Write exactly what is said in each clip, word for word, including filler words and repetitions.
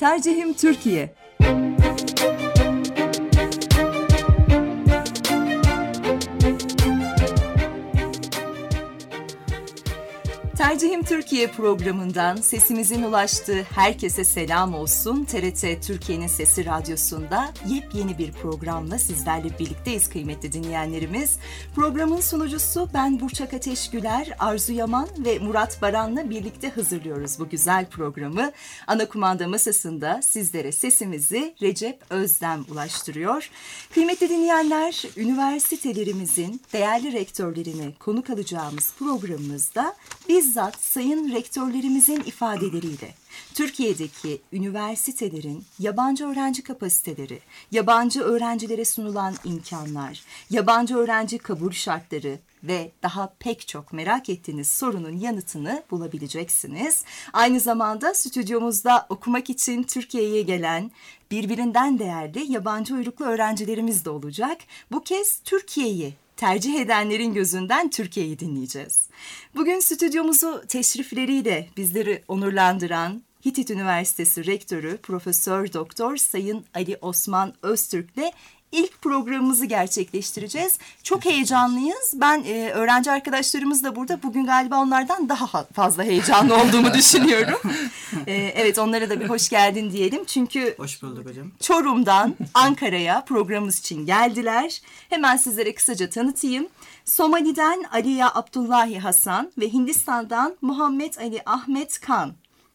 Tercihim Türkiye. Tercihim Türkiye programından sesimizin ulaştığı herkese selam olsun. T R T Türkiye'nin Sesi Radyosu'nda yepyeni bir programla sizlerle birlikteyiz kıymetli dinleyenlerimiz. Programın sunucusu ben Burçak Ateş Güler, Arzu Yaman ve Murat Baran'la birlikte hazırlıyoruz bu güzel programı. Ana kumanda masasında sizlere sesimizi Recep Özdem ulaştırıyor. Kıymetli dinleyenler, üniversitelerimizin değerli rektörlerine konuk alacağımız programımızda biz bizzat sayın rektörlerimizin ifadeleriyle Türkiye'deki üniversitelerin yabancı öğrenci kapasiteleri, yabancı öğrencilere sunulan imkanlar, yabancı öğrenci kabul şartları ve daha pek çok merak ettiğiniz sorunun yanıtını bulabileceksiniz. Aynı zamanda stüdyomuzda okumak için Türkiye'ye gelen birbirinden değerli yabancı uyruklu öğrencilerimiz de olacak. Bu kez Türkiye'yi tercih edenlerin gözünden Türkiye'yi dinleyeceğiz. Bugün stüdyomuzu teşrifleriyle bizleri onurlandıran Hitit Üniversitesi Rektörü Profesör Doktor Sayın Ali Osman Öztürk'le ilk programımızı gerçekleştireceğiz. Çok heyecanlıyız. Ben e, öğrenci arkadaşlarımız da burada. Bugün galiba onlardan daha fazla heyecanlı olduğumu düşünüyorum. E, evet, onlara da bir hoş geldin diyelim. Çünkü hoş bulduk hocam. Çorum'dan Ankara'ya programımız için geldiler. Hemen sizlere kısaca tanıtayım. Somali'den Aliya Abdullahi Hasan ve Hindistan'dan Muhammed Ali Ahmet Kan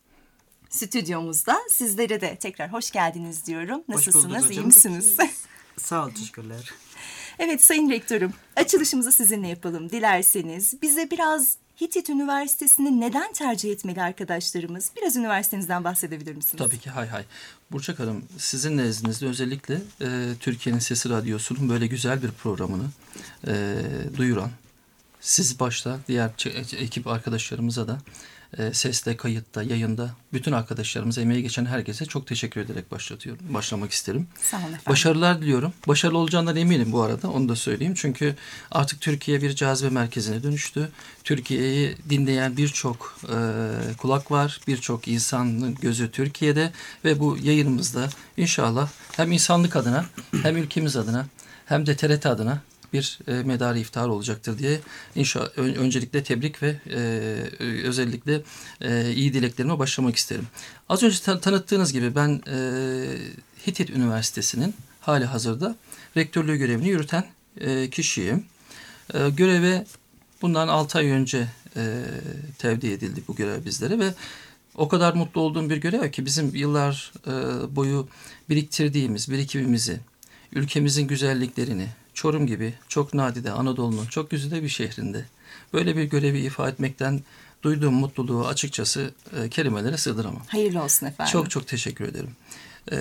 stüdyomuzda. Sizlere de tekrar hoş geldiniz diyorum. Nasılsınız? İyi misiniz? Sağ ol, teşekkürler. Evet Sayın Rektörüm, açılışımızı sizinle yapalım dilerseniz. Bize biraz Hitit Üniversitesi'ni neden tercih etmeli arkadaşlarımız? Biraz üniversitenizden bahsedebilir misiniz? Tabii ki, hay hay. Burçak Hanım, sizin nezdinizde özellikle e, Türkiye'nin Sesi Radyosu'nun böyle güzel bir programını e, duyuran, siz başta diğer ekip arkadaşlarımıza da e, seste, kayıtta, yayında bütün arkadaşlarımıza, emeği geçen herkese çok teşekkür ederek başlatıyorum. Başlamak isterim. Sağ olun efendim. Başarılar diliyorum. Başarılı olacağından eminim bu arada. Onu da söyleyeyim. Çünkü artık Türkiye bir cazibe merkezine dönüştü. Türkiye'yi dinleyen birçok e, kulak var. Birçok insanın gözü Türkiye'de ve bu yayınımızda inşallah hem insanlık adına hem ülkemiz adına hem de T R T adına bir e, medarı iftar olacaktır diye inşallah ön, öncelikle tebrik ve e, özellikle e, iyi dileklerime başlamak isterim. Az önce ta- tanıttığınız gibi ben e, Hitit Üniversitesi'nin hali hazırda rektörlüğü görevini yürüten e, kişiyim. E, göreve bundan altı ay önce e, tevdi edildi bu görev bizlere ve o kadar mutlu olduğum bir görev ki bizim yıllar e, boyu biriktirdiğimiz birikimimizi, ülkemizin güzelliklerini, Çorum gibi çok nadide Anadolu'nun çok güzide bir şehrinde böyle bir görevi ifa etmekten duyduğum mutluluğu açıkçası e, kelimelere sığdıramam. Hayırlı olsun efendim. Çok çok teşekkür ederim. E,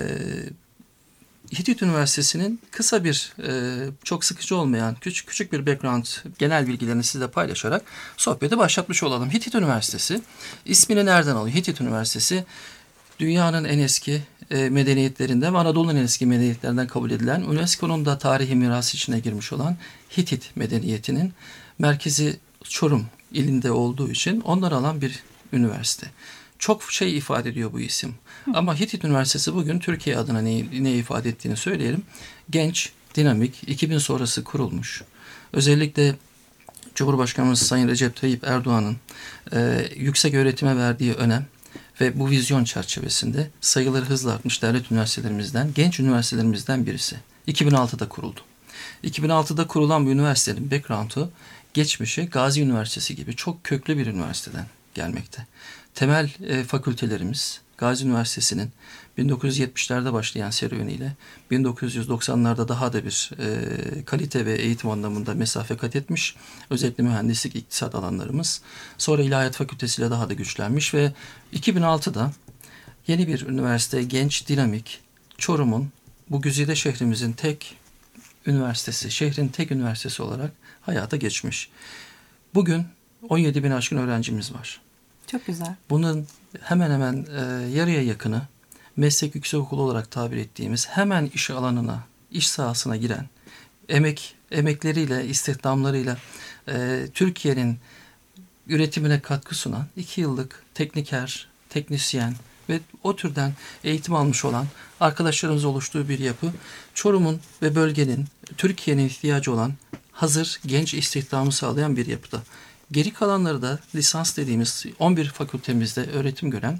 Hitit Üniversitesi'nin kısa bir, e, çok sıkıcı olmayan küçük küçük bir background, genel bilgilerini sizle paylaşarak sohbeti başlatmış olalım. Hitit Üniversitesi ismini nereden alıyor? Hitit Üniversitesi dünyanın en eski e, medeniyetlerinden ve Anadolu'nun en eski medeniyetlerinden kabul edilen, UNESCO'nun da tarihi mirası içine girmiş olan Hitit medeniyetinin merkezi Çorum ilinde olduğu için onları alan bir üniversite. Çok şey ifade ediyor bu isim. Hı. Ama Hitit Üniversitesi bugün Türkiye adına ne, ne ifade ettiğini söyleyelim. Genç, dinamik, iki bin sonrası kurulmuş. Özellikle Cumhurbaşkanımız Sayın Recep Tayyip Erdoğan'ın e, yüksek öğretime verdiği önem ve bu vizyon çerçevesinde sayıları hızla artmış devlet üniversitelerimizden, genç üniversitelerimizden birisi. iki bin altıda kuruldu. iki bin altıda kurulan bu üniversitenin background'u, geçmişi Gazi Üniversitesi gibi çok köklü bir üniversiteden gelmekte. Temel e, fakültelerimiz Gazi Üniversitesi'nin bin dokuz yüz yetmişlerde başlayan serüveniyle bin dokuz yüz doksanlarda daha da bir e, kalite ve eğitim anlamında mesafe kat etmiş. Özellikle mühendislik, iktisat alanlarımız. Sonra İlahiyat Fakültesiyle daha da güçlenmiş ve iki bin altıda yeni bir üniversite, genç, dinamik, Çorum'un, bu güzide şehrimizin tek üniversitesi, şehrin tek üniversitesi olarak hayata geçmiş. Bugün on yedi bin aşkın öğrencimiz var. Çok güzel. Bunun hemen hemen e, yarıya yakını meslek yüksekokulu olarak tabir ettiğimiz, hemen iş alanına, iş sahasına giren, emek emekleriyle, istihdamlarıyla e, Türkiye'nin üretimine katkı sunan iki yıllık tekniker, teknisyen ve o türden eğitim almış olan arkadaşlarımız oluştuğu bir yapı, Çorum'un ve bölgenin, Türkiye'nin ihtiyacı olan hazır genç istihdamı sağlayan bir yapıda. Geri kalanları da lisans dediğimiz on bir fakültemizde öğretim gören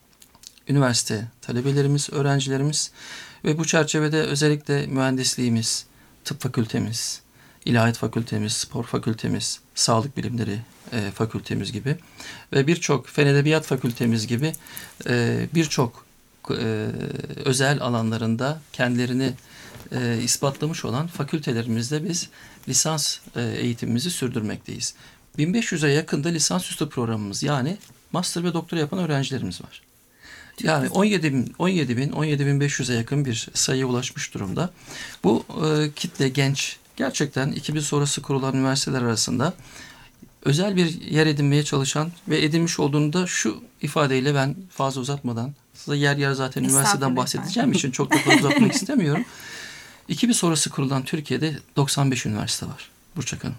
üniversite talebelerimiz, öğrencilerimiz ve bu çerçevede özellikle mühendisliğimiz, tıp fakültemiz, ilahiyat fakültemiz, spor fakültemiz, sağlık bilimleri e, fakültemiz gibi ve birçok fen edebiyat fakültemiz gibi e, birçok e, özel alanlarında kendilerini e, ispatlamış olan fakültelerimizde biz lisans e, eğitimimizi sürdürmekteyiz. bin beş yüze yakında lisansüstü programımız, yani master ve doktora yapan öğrencilerimiz var. Yani on yedi bin, on yedi bin, on yedi bin beş yüze yakın bir sayıya ulaşmış durumda. Bu e, kitle genç, gerçekten iki bin sonrası kurulan üniversiteler arasında özel bir yer edinmeye çalışan ve edinmiş olduğunu da şu ifadeyle ben fazla uzatmadan, size yer yer zaten üniversiteden bahsedeceğim için çok da fazla uzatmak istemiyorum. iki bin sonrası kurulan Türkiye'de doksan beş üniversite var Burçak Hanım.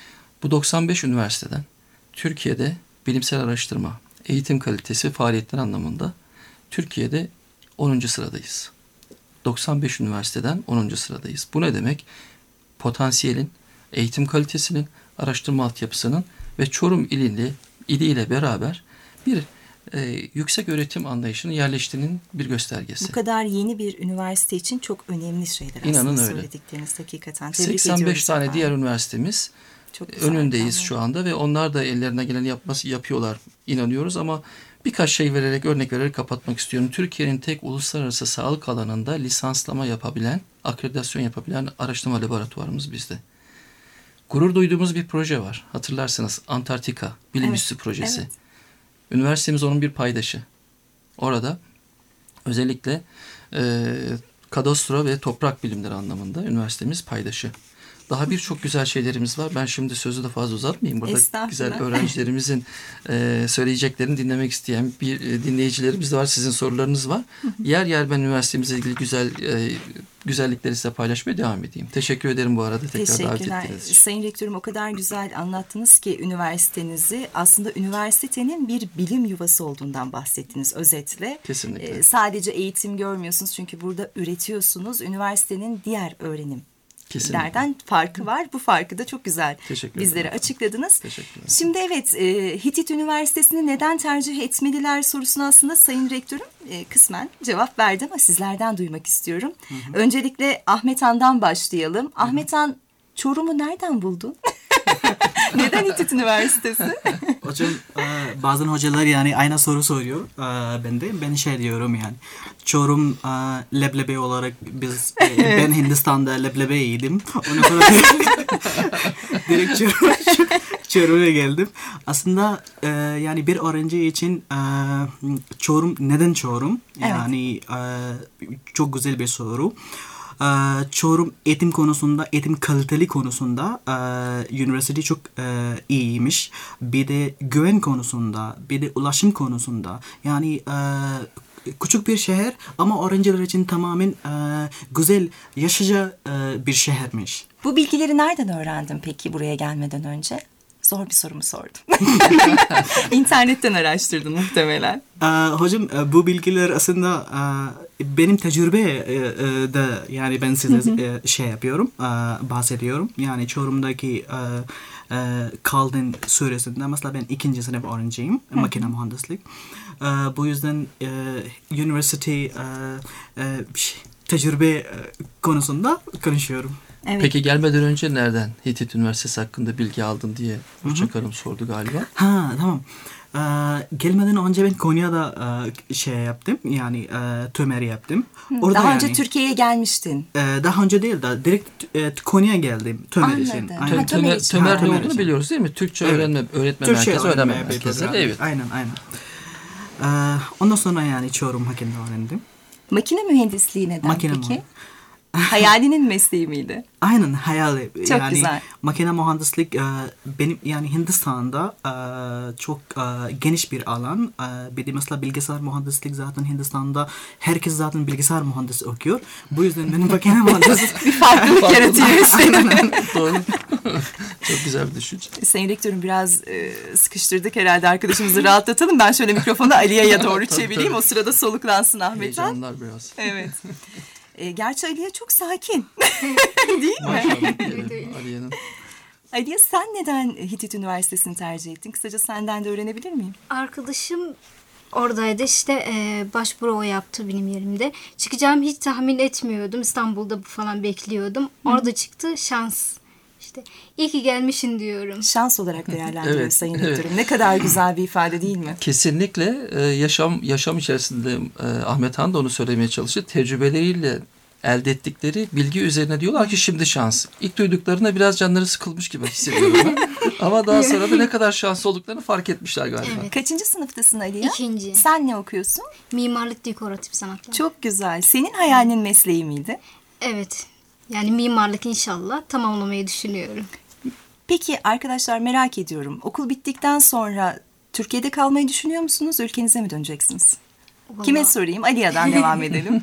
Bu doksan beş üniversiteden Türkiye'de bilimsel araştırma, eğitim kalitesi, faaliyetler anlamında Türkiye'de onuncu sıradayız. doksan beş üniversiteden onuncu sıradayız. Bu ne demek? Potansiyelin, eğitim kalitesinin, araştırma altyapısının ve Çorum ilinde, iliyle beraber bir e, yüksek öğretim anlayışının yerleştiğinin bir göstergesi. Bu kadar yeni bir üniversite için çok önemli şeyler İnanın aslında öyle. Söyledikleriniz hakikaten. Tebrik seksen beş tane efendim. diğer üniversitemiz önündeyiz tamam. Şu anda ve onlar da ellerine gelen yapması yapıyorlar, inanıyoruz ama birkaç şey vererek, örnek vererek kapatmak istiyorum. Türkiye'nin tek uluslararası sağlık alanında lisanslama yapabilen, akreditasyon yapabilen araştırma laboratuvarımız bizde. Gurur duyduğumuz bir proje var. Hatırlarsınız, Antarktika Bilim evet, Üssü projesi. Evet. Üniversitemiz onun bir paydaşı. Orada özellikle e, kadastro ve toprak bilimleri anlamında üniversitemiz paydaşı. Daha birçok güzel şeylerimiz var. Ben şimdi sözü de fazla uzatmayayım. Burada güzel öğrencilerimizin e, söyleyeceklerini dinlemek isteyen bir e, dinleyicilerimiz de var. Sizin sorularınız var. Yer yer ben üniversitemizle ilgili güzel e, güzellikleri size paylaşmaya devam edeyim. Teşekkür ederim bu arada tekrar davet ettiğiniz için. Sayın Rektörüm, o kadar güzel anlattınız ki üniversitenizi. Aslında üniversitenin bir bilim yuvası olduğundan bahsettiniz özetle. Kesinlikle. E, sadece eğitim görmüyorsunuz çünkü burada üretiyorsunuz. Üniversitenin diğer öğrenim Kesinlikle. farkı var. Bu farkı da çok güzel bizlere açıkladınız. Şimdi evet, e, Hitit Üniversitesi'ni neden tercih etmeliler sorusuna aslında Sayın Rektörüm e, kısmen cevap verdi ama sizlerden duymak istiyorum. Hı hı. Öncelikle Ahmet Han'dan başlayalım. Hı hı. Ahmet Han, Çorum'u nereden buldun? Neden Hitit Üniversitesi? Hocam bazen hocalar yani aynı soru soruyor ben de. Ben şey diyorum yani. Çorum leblebi olarak biz ben Hindistan'da leblebi yedim. Ona kadar direkt Çorum, Çorum'a geldim. Aslında yani bir öğrenci için Çorum, neden Çorum? Yani evet. Çok güzel bir soru. Çorum eğitim konusunda, eğitim kaliteli konusunda e, üniversite çok e, iyiymiş. Bir de güven konusunda, bir de ulaşım konusunda. Yani e, küçük bir şehir ama öğrenciler için tamamen e, güzel, yaşayıcı e, bir şehirmiş. Bu bilgileri nereden öğrendin peki buraya gelmeden önce? Zor bir sorumu sordum. İnternetten araştırdın muhtemelen. Ee, hocam bu bilgiler aslında e, benim tecrübe e, e, de yani ben size e, şey yapıyorum, e, bahsediyorum. Yani Çorum'daki e, e, Kaldın süresinde mesela ben ikinci sınıf öğrenciyim, makine mühendislik. E, bu yüzden e, üniversite e, e, tecrübe e, konusunda konuşuyorum. Evet. Peki gelmeden önce nereden Hitit Üniversitesi hakkında bilgi aldın diye Burçak Hanım sordu galiba. Ha tamam. Ee, gelmeden önce ben Konya'da e, şey yaptım. Yani e, tömeri yaptım. Orada daha yani, önce Türkiye'ye gelmiştin. E, daha önce değil de direkt e, Konya'ya geldim tömer için. Aynen. Tömer, tömer ne olduğunu biliyoruz değil mi? Türkçe evet. öğrenme, öğretme Türkçe merkezi, öğrenme merkezi. Evet. Aynen aynen. Ee, ondan sonra yani Çorum hakkında öğrendim. Makine mühendisliği neden Makine peki? Mühendisliği. Hayalinin mesleği miydi? Aynen hayali. Çok yani güzel. Makine mühendislik e, benim yani Hindistan'da e, çok e, geniş bir alan. E, bir de mesela bilgisayar mühendislik zaten Hindistan'da herkes zaten bilgisayar mühendisi okuyor. Bu yüzden benim makine mühendislik bir farklılık yaratıyor. Doğru. Çok güzel bir düşünce. Sayın Rektörüm biraz e, sıkıştırdık herhalde, arkadaşımızı rahatlatalım. Ben şöyle mikrofonu Aliye'ye doğru Tabii, çevireyim. tabii. O sırada soluklansın Ahmet'ten. Heyecanlar biraz. Evet. E, gerçi Aliye çok sakin. Değil mi? Maşallah diyelim Aliye'nin. Aliye, sen neden Hitit Üniversitesi'ni tercih ettin? Kısaca senden de öğrenebilir miyim? Arkadaşım oradaydı, işte e, başvuru o yaptı benim yerimde. Çıkacağımı hiç tahmin etmiyordum. İstanbul'da falan bekliyordum. Orada çıktı, şans. İşte iyi ki gelmişsin diyorum. Şans olarak değerlendiriyor Evet, Sayın evet. Rektörüm. Ne kadar güzel bir ifade değil mi? Kesinlikle e, yaşam yaşam içerisinde e, Ahmet Han da onu söylemeye çalıştı. Tecrübeleriyle elde ettikleri bilgi üzerine diyorlar ki şimdi şans. İlk duyduklarında biraz canları sıkılmış gibi hissediyorum. Ama daha sonra da ne kadar şanslı olduklarını fark etmişler galiba. Evet. Kaçıncı sınıftasın Aliye? İkinci. Sen ne okuyorsun? Mimarlık dekoratif sanatlar. Çok güzel. Senin hayalin mesleği miydi? Evet. Yani mimarlık inşallah tamamlamayı düşünüyorum. Peki arkadaşlar, merak ediyorum. Okul bittikten sonra Türkiye'de kalmayı düşünüyor musunuz? Ülkenize mi döneceksiniz? Vallahi, Kime sorayım? Aliye'den devam edelim.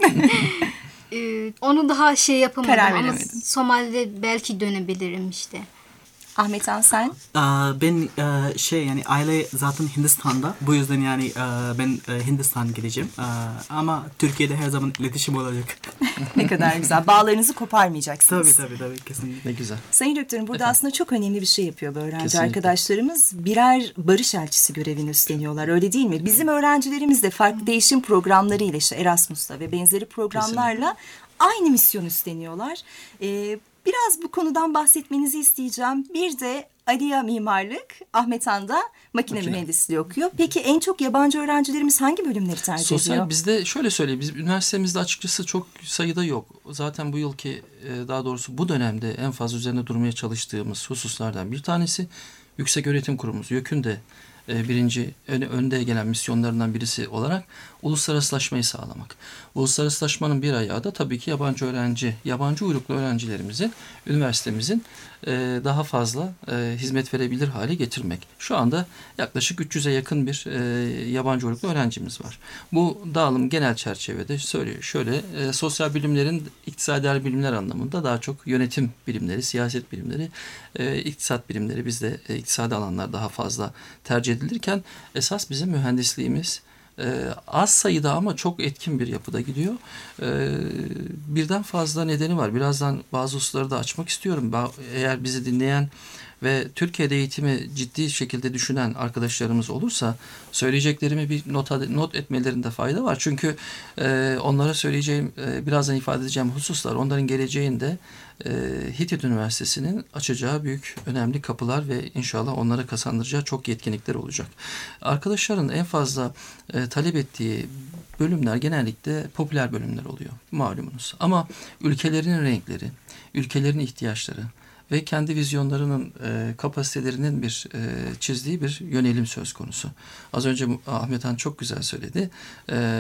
e, onu daha şey yapamadım Karar ama veremedin. Somali'de belki dönebilirim işte. Ahmet Han, sen? Aa, ben e, şey yani aile zaten Hindistan'da. Bu yüzden yani e, ben e, Hindistan gideceğim. E, ama Türkiye'de her zaman iletişim olacak. Ne kadar güzel. Bağlarınızı koparmayacaksınız. Tabii tabii tabii kesinlikle. Ne güzel. Sayın Rektörüm, burada aslında çok önemli bir şey yapıyor bu öğrenci Kesinlikle. arkadaşlarımız. Birer barış elçisi görevini üstleniyorlar, öyle değil mi? Bizim öğrencilerimiz de farklı değişim programlarıyla, işte Erasmus'la ve benzeri programlarla aynı misyon üstleniyorlar. Ee, biraz bu konudan bahsetmenizi isteyeceğim. Bir de Aliye mimarlık, Ahmet Han da makine, Makine. mühendisliği okuyor. Peki en çok yabancı öğrencilerimiz hangi bölümleri tercih Sosyal ediyor? bizde şöyle söyleyeyim, bizim üniversitemizde açıkçası çok sayıda yok. Zaten bu yılki e, daha doğrusu bu dönemde en fazla üzerine durmaya çalıştığımız hususlardan bir tanesi Yüksek Öğretim Kurumumuz YÖK'ün de e, birinci öne, önde gelen misyonlarından birisi olarak uluslararasılaşmayı sağlamak. Uluslararasılaşmanın bir ayağı da tabii ki yabancı öğrenci, yabancı uyruklu öğrencilerimizin üniversitemizin e, daha fazla e, hizmet verebilir hale getirmek. Şu anda yaklaşık üç yüze yakın bir e, yabancı uyruklu öğrencimiz var. Bu dağılım genel çerçevede söylüyor. Şöyle e, sosyal bilimlerin iktisadi bilimler anlamında daha çok yönetim bilimleri, siyaset bilimleri, e, iktisat bilimleri bizde e, iktisadi alanlar daha fazla tercih edilirken esas bizim mühendisliğimiz Ee, az sayıda ama çok etkin bir yapıda gidiyor. Ee, birden fazla nedeni var. Birazdan bazı hususları da açmak istiyorum. Eğer bizi dinleyen ve Türkiye'de eğitimi ciddi şekilde düşünen arkadaşlarımız olursa söyleyeceklerimi bir not, not etmelerinde fayda var. Çünkü e, onlara söyleyeceğim, e, birazdan ifade edeceğim hususlar onların geleceğinde e, Hitit Üniversitesi'nin açacağı büyük önemli kapılar ve inşallah onlara kazandıracağı çok yetkinlikler olacak. Arkadaşların en fazla e, talep ettiği bölümler genellikle popüler bölümler oluyor malumunuz. Ama ülkelerinin renkleri, ülkelerin ihtiyaçları ve kendi vizyonlarının e, kapasitelerinin bir e, çizdiği bir yönelim söz konusu. Az önce Ahmet Han çok güzel söyledi. E,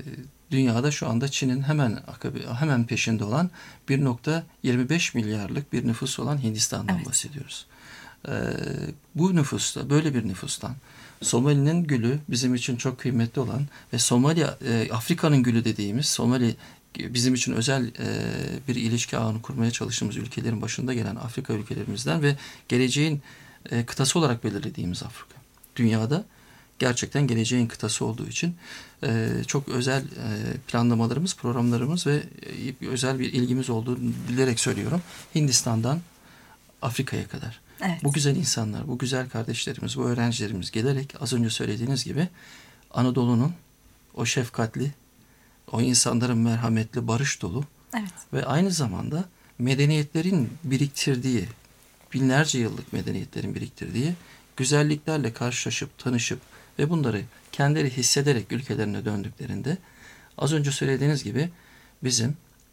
dünyada şu anda Çin'in hemen hemen peşinde olan bir nokta yirmi beş milyarlık bir nüfus olan Hindistan'dan evet. bahsediyoruz. E, bu nüfusta, böyle bir nüfustan Somali'nin gülü bizim için çok kıymetli olan ve Somali, e, Afrika'nın gülü dediğimiz Somali bizim için özel e, bir ilişki ağını kurmaya çalıştığımız ülkelerin başında gelen Afrika ülkelerimizden ve geleceğin e, kıtası olarak belirlediğimiz Afrika. Dünyada gerçekten geleceğin kıtası olduğu için e, çok özel e, planlamalarımız, programlarımız ve e, özel bir ilgimiz olduğunu bilerek söylüyorum. Hindistan'dan Afrika'ya kadar. Evet. Bu güzel insanlar, bu güzel kardeşlerimiz, bu öğrencilerimiz gelerek az önce söylediğiniz gibi Anadolu'nun o şefkatli, o insanların merhametli, barış dolu evet. ve aynı zamanda medeniyetlerin biriktirdiği, binlerce yıllık medeniyetlerin biriktirdiği güzelliklerle karşılaşıp, tanışıp ve bunları kendileri hissederek ülkelerine döndüklerinde az önce söylediğiniz gibi bizim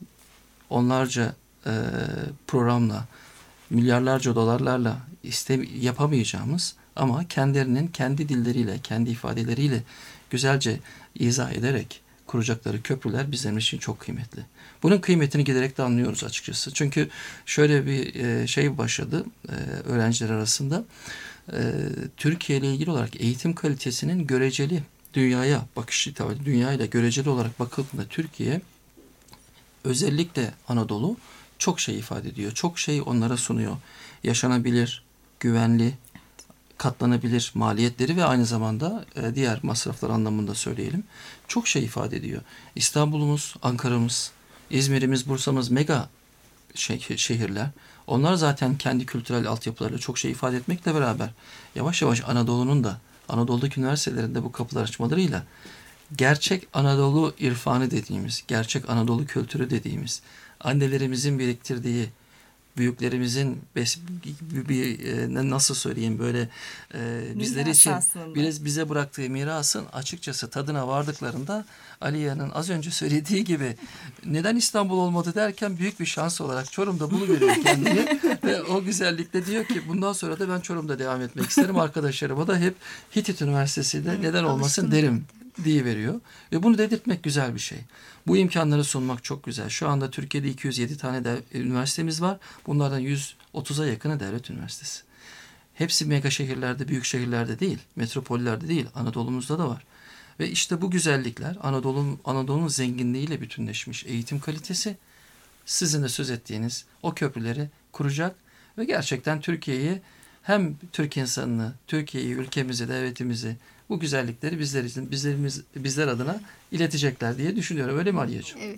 onlarca e, programla, milyarlarca dolarlarla iste, yapamayacağımız ama kendilerinin kendi dilleriyle, kendi ifadeleriyle güzelce izah ederek kuracakları köprüler bizim için çok kıymetli. Bunun kıymetini giderek de anlıyoruz açıkçası. Çünkü şöyle bir e, şey başladı e, öğrenciler arasında. E, Türkiye ile ilgili olarak eğitim kalitesinin göreceli dünyaya bakış itibariyle dünyayla göreceli olarak bakıldığında Türkiye özellikle Anadolu çok şey ifade ediyor. Çok şey onlara sunuyor. Yaşanabilir, güvenli, katlanabilir maliyetleri ve aynı zamanda e, diğer masraflar anlamında söyleyelim. Çok şey ifade ediyor. İstanbul'umuz, Ankara'mız, İzmir'imiz, Bursa'mız mega şey, şehirler. Onlar zaten kendi kültürel altyapılarıyla çok şey ifade etmekle beraber yavaş yavaş Anadolu'nun da Anadolu'daki üniversitelerinde bu kapılar açmalarıyla gerçek Anadolu irfanı dediğimiz, gerçek Anadolu kültürü dediğimiz, annelerimizin biriktirdiği, büyüklerimizin bes, bir, bir, e, nasıl söyleyeyim böyle e, bizleri için biraz bize bıraktığı mirasın açıkçası tadına vardıklarında Aliya'nın az önce söylediği gibi neden İstanbul olmadı derken büyük bir şans olarak Çorum'da buluveriyor kendini ve o güzellikle diyor ki bundan sonra da ben Çorum'da devam etmek isterim. Arkadaşlarıma da hep Hitit Üniversitesi'de neden olmasın derim diye veriyor. Ve bunu dedirtmek güzel bir şey. Bu imkanları sunmak çok güzel. Şu anda Türkiye'de iki yüz yedi tane de üniversitemiz var. Bunlardan yüz otuza yakını devlet üniversitesi. Hepsi mega şehirlerde, büyük şehirlerde değil, metropollerde değil, Anadolu'muzda da var. Ve işte bu güzellikler Anadolu Anadolu'nun zenginliğiyle bütünleşmiş eğitim kalitesi sizin de söz ettiğiniz o köprüleri kuracak ve gerçekten Türkiye'yi hem Türk insanını, Türkiye'yi, ülkemizi, devletimizi bu güzellikleri bizler için, bizlerimiz, bizler adına iletecekler diye düşünüyorum. Öyle mi Aliyacığım? Evet.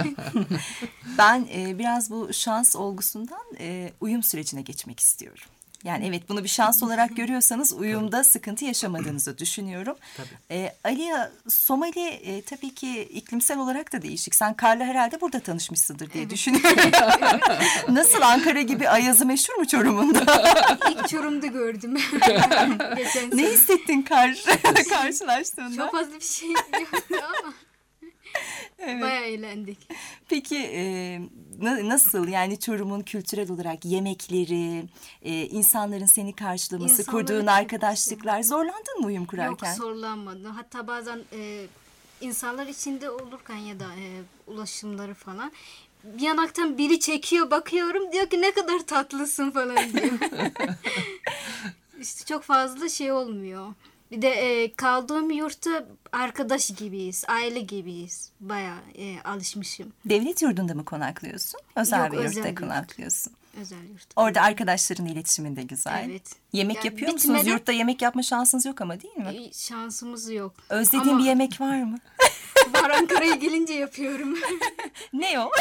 Ben e, biraz bu şans olgusundan e, uyum sürecine geçmek istiyorum. Yani evet bunu bir şans olarak görüyorsanız uyumda sıkıntı yaşamadığınızı düşünüyorum. E, Aliya, Somali e, tabii ki iklimsel olarak da değişik. Sen Kar'la herhalde burada tanışmışsındır diye düşünüyorum. Nasıl, Ankara gibi ayazı meşhur mu Çorum'unda? İlk Çorum'da gördüm. Geçen Ne sene. hissettin Kar karşılaştığında? Çok fazla bir şey yoktu ama Evet. bayağı eğlendik. Peki e, na- nasıl yani Çorum'un kültürel olarak yemekleri, e, insanların seni karşılaması, İnsanları kurduğun çok arkadaşlıklar, zorlandın mı uyum Yok, kurarken? zorlanmadı. Hatta bazen e, insanlar içinde olurken ya da e, ulaşımları falan bir yanaktan biri çekiyor, bakıyorum, diyor ki ne kadar tatlısın falan diyor. İşte çok fazla şey olmuyor. Bir de e, kaldığım yurtta arkadaş gibiyiz, aile gibiyiz. Bayağı e, alışmışım. Devlet yurdunda mı konaklıyorsun? Özel Yok, bir özel yurtta bir yurt. konaklıyorsun. Özel yurt. Orada arkadaşlarınla iletişimin de güzel. Evet. Yemek Yani yapıyor bitmeden- musunuz? Yurtta yemek yapma şansınız yok ama değil mi? E, şansımız yok. Özlediğin Ama bir yemek var mı? var, Ankara'ya gelince yapıyorum. Ne o?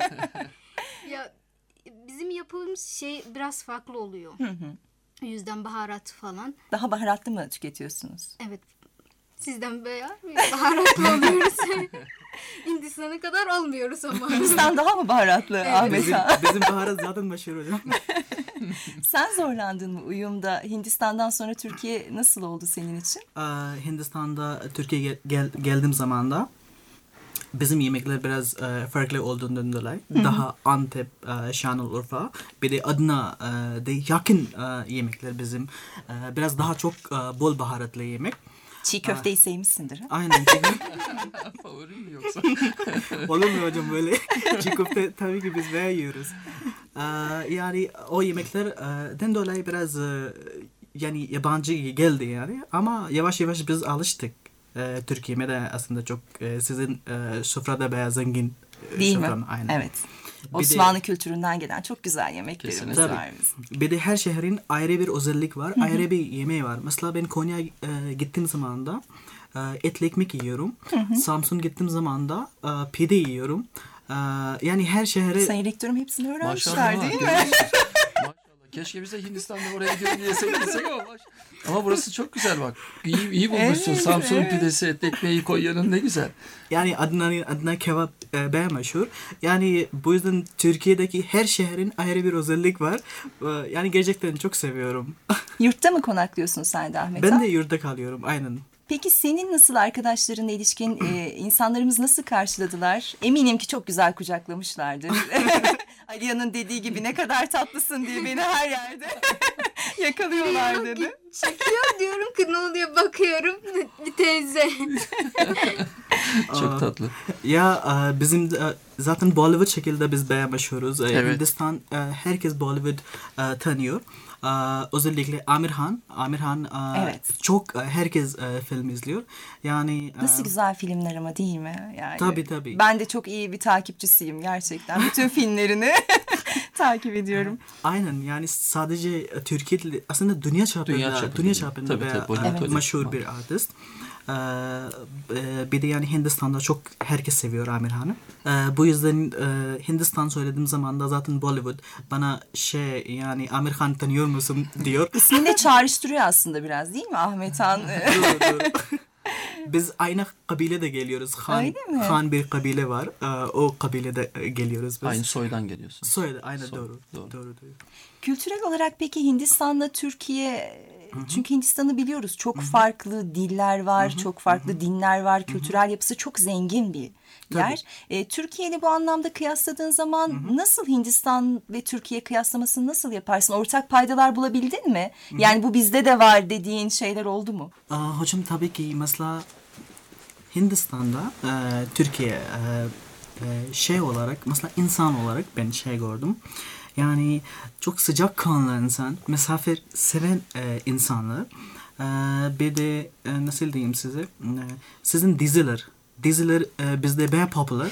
Ya bizim yapımız şey biraz farklı oluyor. O yüzden baharat falan. Daha baharatlı mı tüketiyorsunuz? Evet. Sizden bayağı baharatlı oluyoruz. Hindistan'a kadar olmuyoruz ama. Hindistan daha mı baharatlı Ahmet Bizim, Han? bizim baharat zaten meşhur hocam. Sen zorlandın mı uyumda? Hindistan'dan sonra Türkiye nasıl oldu senin için? Ee, Hindistan'da Türkiye'ye gel, geldiğim zaman da bizim yemekler biraz e, farklı olduğundan dolayı daha Antep, e, Şanlıurfa bir de Adana e, de yakın e, yemekler bizim. E, biraz daha çok e, bol baharatlı yemek. Çiğ köfteyi sevmişsindir. Ha? Aynen. Favorim mi yoksa? Olur mu hocam böyle? Çiğ köfte tabii ki biz veya yiyoruz. Ee, yani o yemeklerden dolayı biraz e, yani yabancı geldi yani. Ama yavaş yavaş biz alıştık. Ee, Türkiye'de de aslında çok e, sizin e, sofrada bayağı zengin. e, Değil mi? sofran, Aynen. Evet. Bir de- Osmanlı kültüründen gelen çok güzel yemeklerimiz Kesinlikle. var bizim. Bir de her şehrin ayrı bir özellik var. Ayrı bir yemeği var. Mesela ben Konya e, gittiğim zaman da e, etli ekmek yiyorum. Samsun gittiğim zaman da e, pide yiyorum. E, yani her şehre... Sayın Rektörüm hepsini öğrenmişler Maşallah. değil mi? görüyorsunuz. Maşallah. Keşke biz de Hindistan'da oraya gidelim diyesek desek ama baş... Ama burası çok güzel bak. İyi, iyi bulmuşsun. Evet, Samsun'un evet. pidesi, etli ekmeği koy yanın ne güzel. Yani Adana, Adana kebap e, bayağı meşhur. Yani bu yüzden Türkiye'deki her şehrin ayrı bir özellik var. E, yani gerçekten çok seviyorum. Yurtta mı konaklıyorsun sen de Ahmet Ben Han? de yurtta kalıyorum aynen. Peki senin nasıl arkadaşlarınla ilişkin, e, insanlarımız nasıl karşıladılar? Eminim ki çok güzel kucaklamışlardır. Aliya'nın dediği gibi ne kadar tatlısın diye beni her yerde Yakalıyorlar dedi. Çekiyor diyorum ki ne oluyor, bakıyorum bir teyze. Çok tatlı. Ya e, bizim de, e, zaten Bollywood şekilde biz bayağı meşhuruz. E, Evet. Hindistan e, herkes Bollywood e, tanıyor. E, özellikle Amir Khan. Amir Khan e, Evet. çok e, herkes e, film izliyor. Yani e, Nasıl güzel filmler ama değil mi? Yani Tabii, tabii. Ben de çok iyi bir takipçisiyim gerçekten. Bütün filmlerini takip ediyorum. aynen yani sadece e, Türkiye değil, aslında dünya çapında Dünya dünya çapında. çapında, Tabii, bayağı, tabii, Bollywood e, öyle. meşhur bir artist. E, e, bir de yani Hindistan'da çok herkes seviyor Amir Khan'ı. E, bu yüzden e, Hindistan söylediğim zaman da zaten Bollywood bana şey yani Amir Khan tanıyor musun diyor. İsmini de çağrıştırıyor aslında biraz değil mi Ahmet Han? doğru, doğru. Biz aynı kabilede geliyoruz. Han, Öyle mi? Han bir kabile var. E, o kabilede e, geliyoruz biz. Aynı soydan geliyorsun. Soyadı aynı Soy, doğru. doğru. Doğru. Doğru. Kültürel olarak peki Hindistan'la Türkiye, çünkü Hindistan'ı biliyoruz çok farklı diller var, çok farklı dinler var, kültürel yapısı çok zengin bir yer. E, Türkiye ile bu anlamda kıyasladığın zaman nasıl Hindistan ve Türkiye kıyaslamasını nasıl yaparsın? Ortak paydalar bulabildin mi? Yani bu bizde de var dediğin şeyler oldu mu? Aa, hocam tabii ki mesela Hindistan'da e, Türkiye e, e, şey olarak mesela insan olarak ben şey gördüm. Yani çok sıcakkanlı insan, misafir seven e, insanlar. E, bir de e, nasıl diyeyim size? E, sizin diziler Diziler e, bizde bayağı popüler.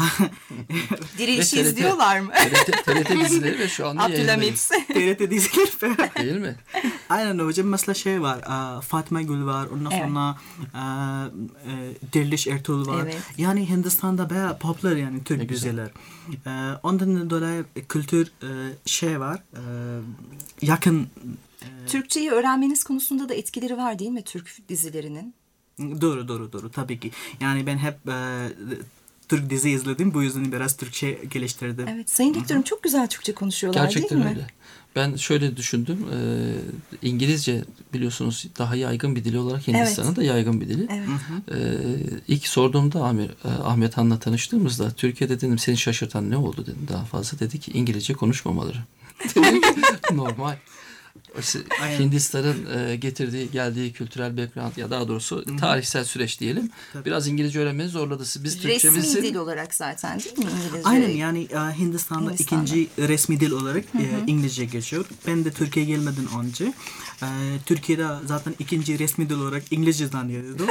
Dirilişi Ve T R T izliyorlar mı? T R T, T R T dizileri ve şu anda Abdülhamit. yayındayız. T R T diziler bayağı. Değil mi? Aynen hocam mesela şey var. E, Fatma Gül var. Ondan Evet. sonra e, e, Diriliş Ertuğrul var. Evet. Yani Hindistan'da bayağı popüler yani Ne Türk güzel. diziler. E, ondan dolayı kültür e, şey var. E, yakın. Türkçeyi öğrenmeniz konusunda da etkileri var değil mi Türk dizilerinin? Doğru doğru doğru tabii ki. Yani ben hep e, Türk dizi izledim. Bu yüzden biraz Türkçe geliştirdim. Evet, Sayın Rektörüm çok güzel Türkçe konuşuyorlar Gerçekten değil mi? öyle. Ben şöyle düşündüm. E, İngilizce biliyorsunuz daha yaygın bir dili olarak Hindistan'ın Evet. da yaygın bir dili. Evet. E, ilk sorduğumda Amir, e, Ahmet Han'la tanıştığımızda Türkiye'de dedim seni şaşırtan ne oldu dedim daha fazla. Dedi ki İngilizce konuşmamaları. Dedim, normal. Aynen. Hindistan'ın e, getirdiği, geldiği kültürel background ya daha doğrusu tarihsel süreç diyelim. Tabii. Biraz İngilizce öğrenmeni zorladı. Biz Türkçe Resmi bizim dil olarak zaten değil mi İngilizce? Aynen yani e, Hindistan'da, Hindistan'da. ikinci resmi dil olarak e, İngilizce geçiyor. Ben de Türkiye'ye gelmeden önce e, Türkiye'de zaten ikinci resmi dil olarak İngilizce zannediyordum.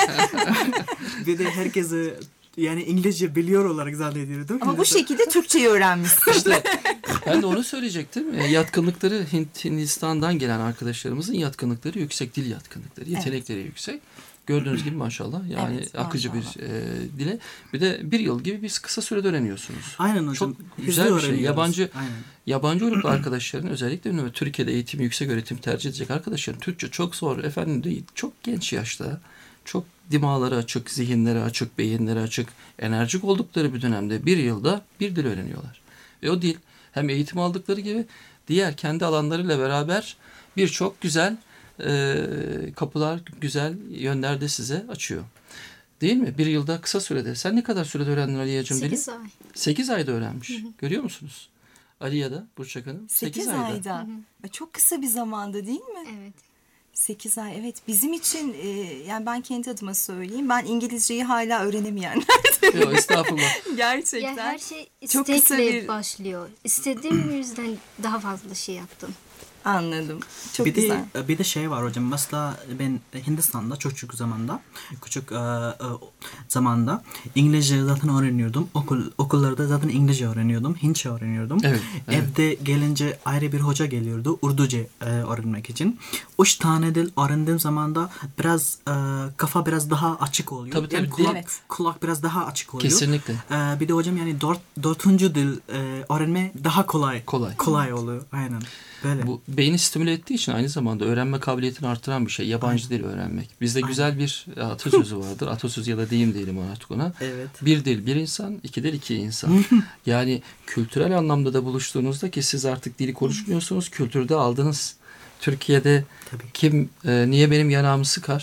Ve de herkese yani İngilizce biliyor olarak zannediyordum. Ama bu şekilde Türkçeyi öğrenmişsin. İşte ben de onu söyleyecektim. E, yatkınlıkları Hint, Hindistan'dan gelen arkadaşlarımızın yatkınlıkları yüksek, dil yatkınlıkları, yetenekleri yüksek. Gördüğünüz gibi maşallah yani Evet, akıcı maşallah. bir e, dile. Bir de bir yıl gibi bir kısa sürede öğreniyorsunuz. Aynen hocam. Çok Hızlı güzel bir şey. öğreniyoruz. Yabancı Aynen. yabancı uyruklu arkadaşların özellikle ünlü ve Türkiye'de eğitim, yüksek öğretim tercih edecek arkadaşların Türkçe çok zor. Efendim değil. Çok genç yaşta, çok dimağları açık, zihinleri açık, beyinleri açık, enerjik oldukları bir dönemde bir yılda bir dil öğreniyorlar. Ve o dil hem eğitim aldıkları gibi diğer kendi alanlarıyla beraber birçok güzel e, kapılar, güzel yönler de size açıyor. Değil mi? Bir yılda kısa sürede. Sen ne kadar sürede öğrendin Aliyeciğim dili? sekiz ay. sekiz ayda öğrenmiş. Görüyor musunuz? Aliye da Burçak Hanım. sekiz ayda. ayda. Çok kısa bir zamanda değil mi? Evet. sekiz ay evet. Bizim için e, yani ben kendi adıma söyleyeyim. Ben İngilizceyi hala öğrenemeyenler. Yok estağfurullah. Ya Gerçekten. her şey Çok kısa istekle bir- başlıyor. İstediğim yüzden daha fazla şey yaptım. Anladım. Çok bir güzel. de bir de şey var hocam. Mesela ben Hindistan'da çok küçük zamanda, küçük e, e, zamanda İngilizce zaten öğreniyordum. Okul okullarda zaten İngilizce öğreniyordum. Hintçe öğreniyordum. Evet, evet. Evde gelince ayrı bir hoca geliyordu Urduca e, öğrenmek için. Üç tane dil öğrendiğim zaman da biraz e, kafa biraz daha açık oluyor. Tabii, tabii, Yani dil- kulak, Evet. kulak biraz daha açık oluyor. Kesinlikle. E, bir de hocam yani dört, dördüncü dil e, öğrenme daha kolay. Kolay. Kolay oluyor. Aynen. Böyle. Bu beyni stimüle ettiği için aynı zamanda öğrenme kabiliyetini artıran bir şey. Yabancı dil öğrenmek. Bizde güzel bir atasözü vardır. Atasözü ya da deyim diyelim artık ona. Evet. Bir dil bir insan, iki dil iki insan. Yani kültürel anlamda da buluştuğunuzda ki siz artık dili konuşmuyorsunuz, kültürde aldınız. Türkiye'de Tabii. kim e, niye benim yanağımı sıkar?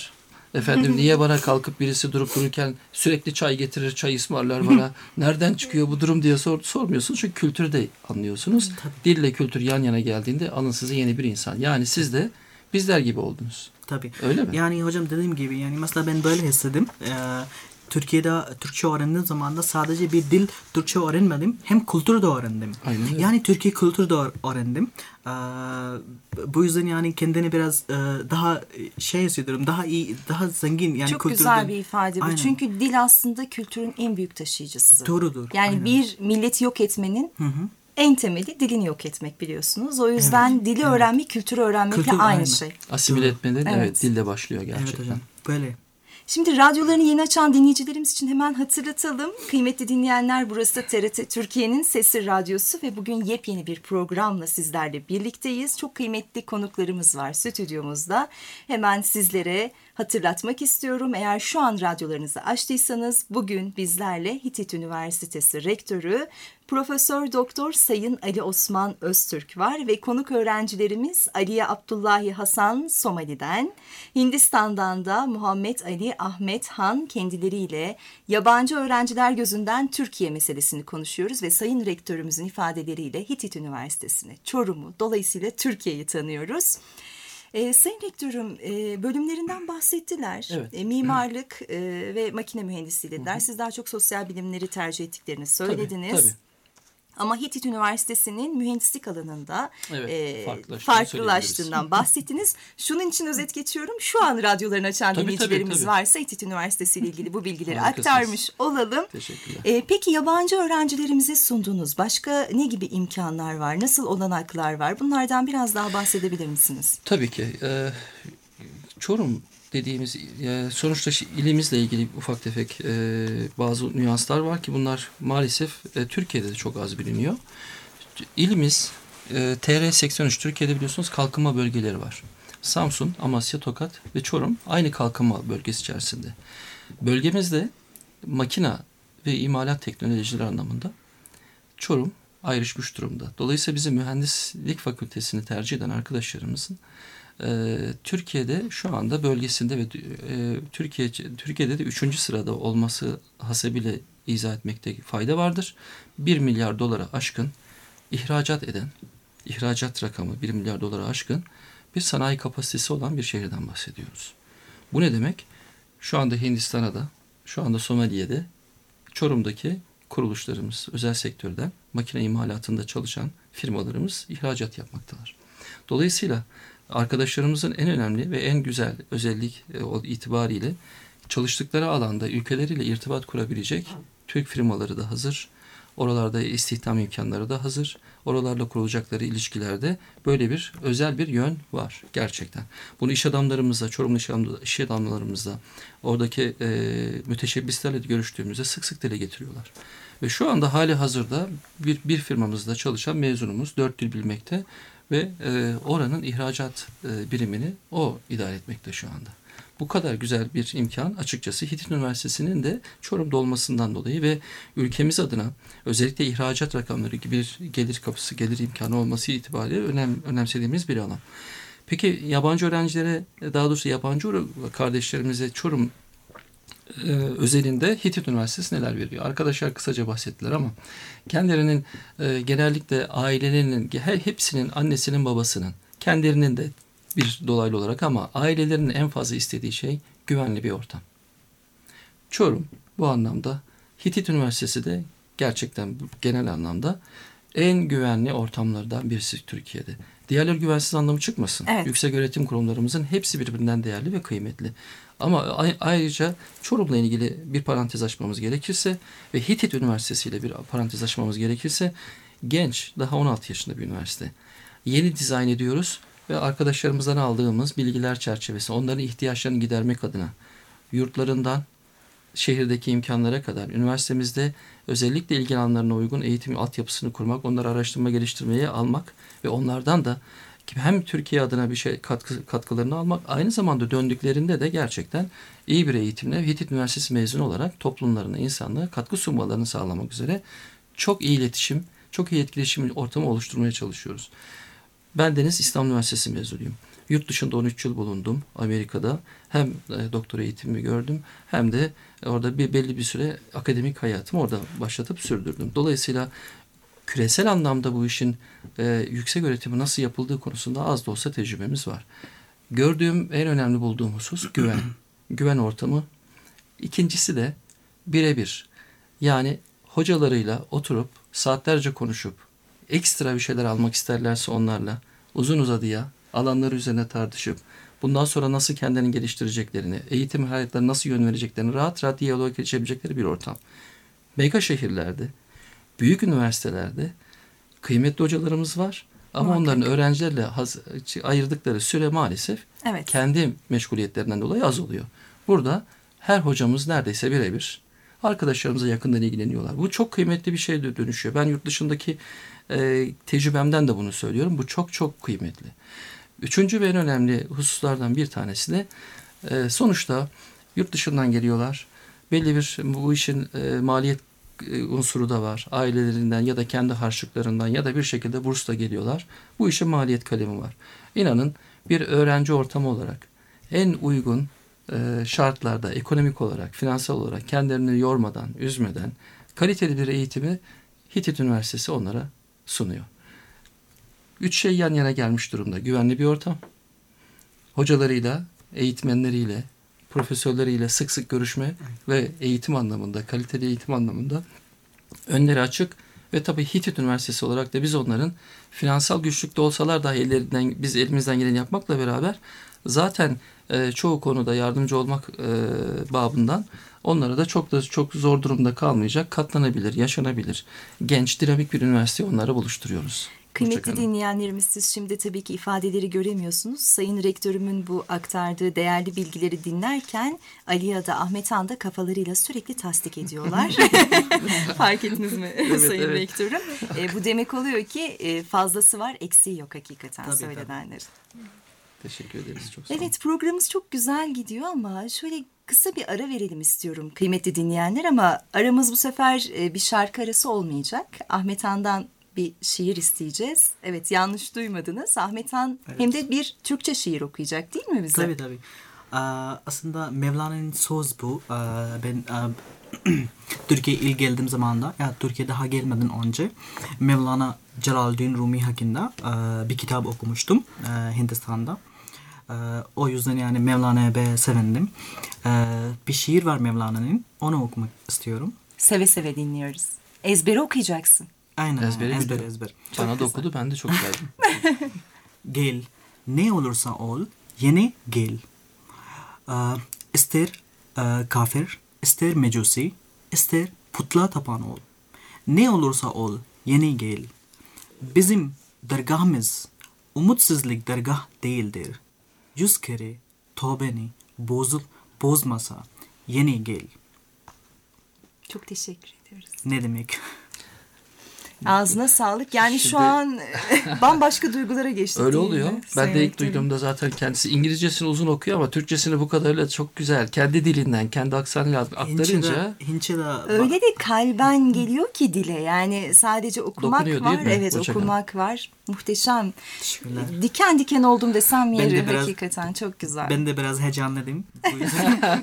Efendim niye bana kalkıp birisi durup dururken sürekli çay getirir, çay ısmarlar bana. Nereden çıkıyor bu durum diye sor, sormuyorsunuz. Çünkü kültürü de anlıyorsunuz. Dille kültür yan yana geldiğinde alın size yeni bir insan. Yani siz de bizler gibi oldunuz. Tabii. Öyle mi? Yani hocam dediğim gibi yani mesela ben böyle hissettim. Ee, Türkiye'de Türkçe öğrendiğim zaman da sadece bir dil Türkçe öğrenmedim. Hem kültürü de öğrendim. Aynen öyle. Yani Türkiye kültürü de öğrendim. Ee, bu yüzden yani kendini biraz e, daha şey hissediyorum. Daha iyi, daha zengin. Yani Çok kültürden. güzel bir ifade bu. Aynen. Çünkü dil aslında kültürün en büyük taşıyıcısı. Doğrudur. Yani Aynen. bir milleti yok etmenin Hı hı. en temeli dilini yok etmek biliyorsunuz. O yüzden Evet, dili evet. öğrenmek, kültürü öğrenmekle Kültür, aynı aynen. şey. Asimile Doğru. etmeden evet. Evet. dilde başlıyor gerçekten. Evet hocam. Böyle. Şimdi radyolarını yeni açan dinleyicilerimiz için hemen hatırlatalım. Kıymetli dinleyenler, burası T R T Türkiye'nin Sesi Radyosu ve bugün yepyeni bir programla sizlerle birlikteyiz. Çok kıymetli konuklarımız var stüdyomuzda. Hemen sizlere hatırlatmak istiyorum. Eğer şu an radyolarınızı açtıysanız bugün bizlerle Hitit Üniversitesi Rektörü Profesör Doktor Sayın Ali Osman Öztürk var ve konuk öğrencilerimiz Aliye Abdullahi Hasan Somali'den, Hindistan'dan da Muhammed Ali Ahmet Han kendileriyle yabancı öğrenciler gözünden Türkiye meselesini konuşuyoruz ve Sayın Rektörümüzün ifadeleriyle Hitit Üniversitesi'ni, Çorum'u, dolayısıyla Türkiye'yi tanıyoruz. Ee, Sayın Rektörüm, e, bölümlerinden bahsettiler. Evet. E, mimarlık e, ve makine mühendisliği dediler. Siz daha çok sosyal bilimleri tercih ettiklerini söylediniz. Tabii, tabii. Ama Hitit Üniversitesi'nin mühendislik alanında Evet, e, farklılaştığını farklılaştığından bahsettiniz. Şunun için özet geçiyorum. Şu an radyolarını açan Tabii, dinleyicilerimiz tabii, tabii. varsa Hitit Üniversitesi ile ilgili bu bilgileri Harikasınız. aktarmış olalım. Teşekkürler. E, peki yabancı öğrencilerimize sunduğunuz başka ne gibi imkanlar var? Nasıl olanaklar var? Bunlardan biraz daha bahsedebilir misiniz? Tabii ki. E, Çorum dediğimiz e, sonuçta ilimizle ilgili ufak tefek e, bazı nüanslar var ki bunlar maalesef e, Türkiye'de de çok az biliniyor. İlimiz e, T R seksen üç, Türkiye'de biliyorsunuz kalkınma bölgeleri var. Samsun, Amasya, Tokat ve Çorum aynı kalkınma bölgesi içerisinde. Bölgemizde makina ve imalat teknolojileri anlamında Çorum ayrışmış durumda. Dolayısıyla bizim mühendislik fakültesini tercih eden arkadaşlarımızın e, Türkiye'de şu anda bölgesinde ve e, Türkiye Türkiye'de de üçüncü sırada olması hasebiyle izah etmekte fayda vardır. bir milyar dolara aşkın ihracat eden, ihracat rakamı bir milyar dolara aşkın bir sanayi kapasitesi olan bir şehirden bahsediyoruz. Bu ne demek? Şu anda Hindistan'a da, şu anda Somali'de, Çorum'daki kuruluşlarımız, özel sektörden makine imalatında çalışan firmalarımız ihracat yapmaktalar. Dolayısıyla arkadaşlarımızın en önemli ve en güzel özellik e, itibariyle çalıştıkları alanda ülkeleriyle irtibat kurabilecek Türk firmaları da hazır. Oralarda istihdam imkanları da hazır. Oralarla kurulacakları ilişkilerde böyle bir özel bir yön var gerçekten. Bunu iş adamlarımızla, Çorumlu iş adamlarımızla, oradaki e, müteşebbislerle görüştüğümüzde sık sık dile getiriyorlar. Ve şu anda hali hazırda bir, bir firmamızda çalışan mezunumuz dört dil bilmekte ve e, oranın ihracat e, birimini o idare etmekte şu anda. Bu kadar güzel bir imkan açıkçası Hitit Üniversitesi'nin de Çorum'da olmasından dolayı ve ülkemiz adına özellikle ihracat rakamları gibi bir gelir kapısı, gelir imkanı olması itibariyle önem, önemsediğimiz bir alan. Peki yabancı öğrencilere, daha doğrusu yabancı kardeşlerimize Çorum e, özelinde Hitit Üniversitesi neler veriyor? Arkadaşlar kısaca bahsettiler ama kendilerinin e, genellikle ailelerinin, hepsinin annesinin babasının, kendilerinin de bir dolaylı olarak ama ailelerinin en fazla istediği şey güvenli bir ortam. Çorum bu anlamda Hitit Üniversitesi de gerçekten genel anlamda en güvenli ortamlardan birisi Türkiye'de. Diğerleri güvensiz anlamı çıkmasın. Evet. Yüksek öğretim kurumlarımızın hepsi birbirinden değerli ve kıymetli. Ama ayrıca Çorum'la ilgili bir parantez açmamız gerekirse ve Hitit Üniversitesi ile bir parantez açmamız gerekirse genç, daha on altı yaşında bir üniversite. Yeni dizayn ediyoruz. Ve arkadaşlarımızdan aldığımız bilgiler çerçevesinde onların ihtiyaçlarını gidermek adına yurtlarından şehirdeki imkanlara kadar üniversitemizde özellikle ilgi alanlarına uygun eğitim altyapısını kurmak, onları araştırma geliştirmeye almak ve onlardan da hem Türkiye adına bir şey katkı, katkılarını almak, aynı zamanda döndüklerinde de gerçekten iyi bir eğitimle Hitit Üniversitesi mezunu olarak toplumlarına, insanlığa katkı sunmalarını sağlamak üzere çok iyi iletişim, çok iyi etkileşim ortamı oluşturmaya çalışıyoruz. Ben Deniz İslam Üniversitesi mezunuyum. Yurt dışında on üç yıl bulundum Amerika'da. Hem e, doktora eğitimimi gördüm hem de orada bir belli bir süre akademik hayatımı orada başlatıp sürdürdüm. Dolayısıyla küresel anlamda bu işin e, yüksek öğretimi nasıl yapıldığı konusunda az da olsa tecrübemiz var. Gördüğüm, en önemli bulduğum husus güven. Güven ortamı. İkincisi de birebir. Yani hocalarıyla oturup saatlerce konuşup ekstra bir şeyler almak isterlerse onlarla uzun uzadıya alanları üzerine tartışıp bundan sonra nasıl kendilerini geliştireceklerini, eğitim hayatlarına nasıl yön vereceklerini rahat rahat diyaloğa geçebilecekleri bir ortam. Mega şehirlerde, büyük üniversitelerde kıymetli hocalarımız var. Ama Muhakkak. onların öğrencilerle haz- ayırdıkları süre maalesef Evet. kendi meşguliyetlerinden dolayı az oluyor. Burada her hocamız neredeyse birebir arkadaşlarımıza yakından ilgileniyorlar. Bu çok kıymetli bir şeye dönüşüyor. Ben yurt dışındaki e, tecrübemden de bunu söylüyorum. Bu çok çok kıymetli. Üçüncü ve en önemli hususlardan bir tanesi de e, sonuçta yurt dışından geliyorlar. Belli bir bu işin e, maliyet e, unsuru da var. Ailelerinden ya da kendi harçlıklarından ya da bir şekilde bursla geliyorlar. Bu işin maliyet kalemi var. İnanın bir öğrenci ortamı olarak en uygun e, şartlarda ekonomik olarak, finansal olarak kendilerini yormadan, üzmeden kaliteli bir eğitimi Hitit Üniversitesi onlara sunuyor. Üç şey yan yana gelmiş durumda. Güvenli bir ortam, hocalarıyla, eğitmenleriyle, profesörleriyle sık sık görüşme ve eğitim anlamında, kaliteli eğitim anlamında önleri açık ve tabii Hitit Üniversitesi olarak da biz onların finansal güçlükte olsalar dahi ellerinden, biz elimizden geleni yapmakla beraber zaten e, çoğu konuda yardımcı olmak e, babından onlara da çok da çok zor durumda kalmayacak, katlanabilir, yaşanabilir, genç, dinamik bir üniversite onlara buluşturuyoruz. Kıymetli dinleyenlerimiz, siz şimdi tabii ki ifadeleri göremiyorsunuz. Sayın Rektörümün bu aktardığı değerli bilgileri dinlerken Ali ya da Ahmet Han da kafalarıyla sürekli tasdik ediyorlar. Fark ettiniz mi Evet, Sayın evet. Rektörüm? E, bu demek oluyor ki e, fazlası var, eksiği yok hakikaten Tabii, söylenenler. Teşekkür ederiz. Çok sağ olun. Evet, programımız çok güzel gidiyor ama şöyle kısa bir ara verelim istiyorum kıymetli dinleyenler, ama aramız bu sefer e, bir şarkı arası olmayacak. Ahmet Han'dan bir şiir isteyeceğiz. Evet, yanlış duymadınız. Ahmet Han Evet. hem de bir Türkçe şiir okuyacak değil mi bize? Tabii tabii. Aa, aslında Mevlana'nın söz bu. Aa, ben aa, Türkiye'ye ilk geldiğim zaman da, ya Türkiye daha gelmeden önce Mevlana Celaleddin Rumi hakkında aa, bir kitap okumuştum aa, Hindistan'da. Aa, o yüzden yani Mevlana'ya be sevindim. Aa, bir şiir var Mevlana'nın. Onu okumak istiyorum. Seve seve dinliyoruz. Ezberi okuyacaksın. Aynen. Ezbere ezber biliyorum. ezber. Bana da okudu, ben de çok sevdim. Gel, ne olursa ol, yine gel. Aa, ister aa, kafir, ister mecusi, ister putla tapan ol. Ne olursa ol, yine gel. Bizim dergahımız umutsuzluk dergah değildir. Yüz kere tövbeni bozul, bozmasa yine gel. Çok teşekkür ediyoruz. Ne demek? Ağzına sağlık. Yani Şimdi- şu an bambaşka duygulara geçtik. Öyle değil oluyor. mi? Ben Sayın de ilk Rektörüm. duyduğumda zaten kendisi İngilizcesini uzun okuyor ama Türkçesini bu kadarıyla çok güzel. Kendi dilinden, kendi aksanıyla aktarınca Hinçeda, Öyle de kalben geliyor ki dile. Yani sadece okumak Dokunuyor değil var. mi Evet, Burçak Hanım? okumak var. Muhteşem. Teşekkürler. Diken diken oldum desem Ben de yeri, biraz- hakikaten çok güzel. Ben de biraz heyecanlıyım. Bu yüzden.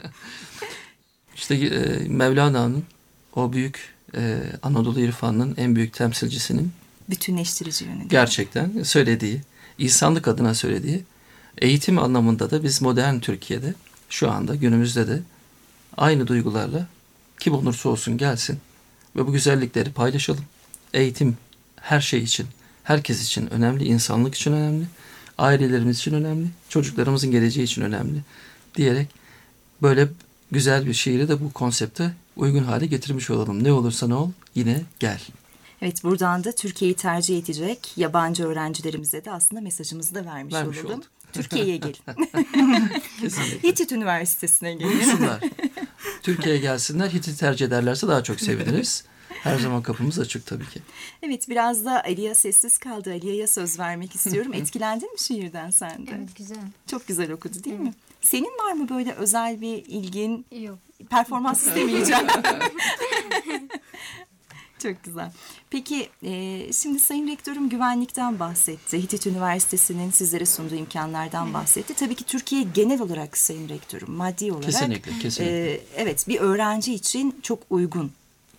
işte e, Mevlana'nın o büyük e, Anadolu irfanının en büyük temsilcisinin Bütünleştirici yönü. gerçekten söylediği, insanlık adına söylediği, eğitim anlamında da biz modern Türkiye'de şu anda günümüzde de aynı duygularla kim olursa olsun gelsin ve bu güzellikleri paylaşalım. Eğitim her şey için, herkes için önemli, insanlık için önemli, ailelerimiz için önemli, çocuklarımızın geleceği için önemli diyerek böyle güzel bir şiiri de bu konsepte uygun hale getirmiş olalım. Ne olursa ne ol, yine gel. Evet, buradan da Türkiye'yi tercih edecek yabancı öğrencilerimize de aslında mesajımızı da vermiş, Vermiş olalım. olduk. Türkiye'ye gelin. Kesinlikle. Hitit Üniversitesi'ne gelin. Buyursunlar. Türkiye'ye gelsinler. Hitit tercih ederlerse daha çok seviniriz. Her zaman kapımız açık tabii ki. Evet, biraz da Aliye sessiz kaldı. Aliye'ye söz vermek istiyorum. Etkilendin mi şiirden sen de? Evet, güzel. Çok güzel okudu değil mi? Senin var mı böyle özel bir ilgin? Yok. Performans istemeyeceğim. Çok güzel. Peki e, şimdi Sayın Rektörüm güvenlikten bahsetti. Hitit Üniversitesi'nin sizlere sunduğu imkanlardan bahsetti. Tabii ki Türkiye genel olarak Sayın Rektörüm maddi olarak. Kesinlikle, kesinlikle. E, evet, bir öğrenci için çok uygun.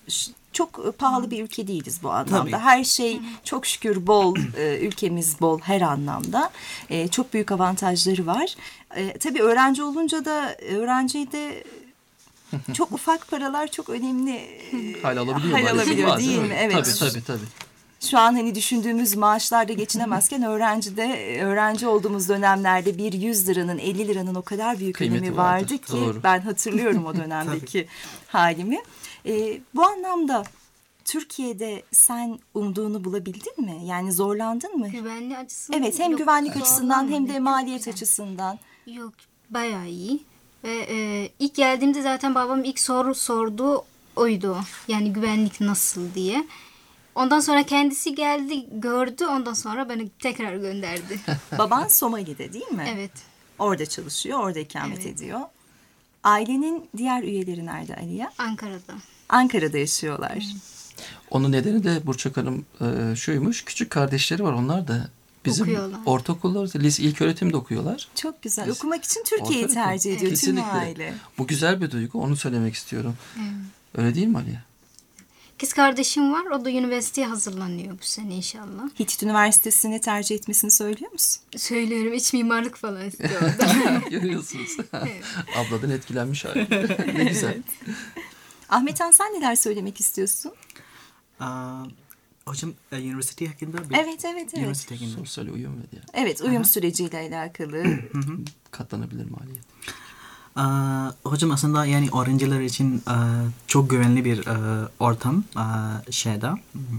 Çok pahalı bir ülke değiliz bu anlamda. Tabii. Her şey çok şükür bol, e, ülkemiz bol her anlamda. E, çok büyük avantajları var. E, tabii öğrenci olunca da öğrenciyi de çok ufak paralar çok önemli Hal alabiliyor, hal maalesef. alabiliyor Bazen değil öyle. mi? Evet. Tabii tabii tabii. Şu an hani düşündüğümüz maaşlarla geçinemezken öğrenci de öğrenci olduğumuz dönemlerde bir yüz liranın elli liranın o kadar büyük Kıymeti önemi vardır, vardı ki doğru. ben hatırlıyorum o dönemdeki halimi. Ee, bu anlamda Türkiye'de sen umduğunu bulabildin mi? Yani zorlandın mı? Güvenlik açısından. Evet, hem yok, güvenlik açısından hem de zorlanmadım. maliyet Çok güzel. açısından. Yok, bayağı iyi. Ve e, ilk geldiğimde zaten babam ilk soru sorduğu oydu. Yani güvenlik nasıl diye. Ondan sonra kendisi geldi, gördü. Ondan sonra beni tekrar gönderdi. Baban Somali'de değil mi? Evet. Orada çalışıyor, orada ikamet Evet. ediyor. Ailenin diğer üyeleri nerede Aliye? Ankara'da. Ankara'da yaşıyorlar. Onun nedeni de Burçak Hanım e, şuymuş. Küçük kardeşleri var. Onlar da bizim Okuyorlar. ortaokullar, lise, ilk öğretimde okuyorlar. Çok güzel. Biz- Okumak için Türkiye'yi Ortaokul. tercih ediyor tüm Kesinlikle. aile. Bu güzel bir duygu. Onu söylemek istiyorum. Öyle değil mi Aliye? Kız kardeşim var. O da üniversiteye hazırlanıyor bu sene inşallah. Hitit Üniversitesi'ni tercih etmesini söylüyor musun? Söylüyorum, iç mimarlık falan istiyor. Görüyorsunuz. Abladan etkilenmiş hali. Ne güzel. Ahmet Han, sen neler söylemek istiyorsun? Aa, hocam e, üniversite hakkında bir... Evet, evet, evet. Üniversite hakkında. Sosyal uyum ve diğer. Evet, uyum süreciyle alakalı. Katlanabilir maliyet. Aa, hocam aslında yani öğrenciler için e, çok güvenli bir e, ortam e, şeyde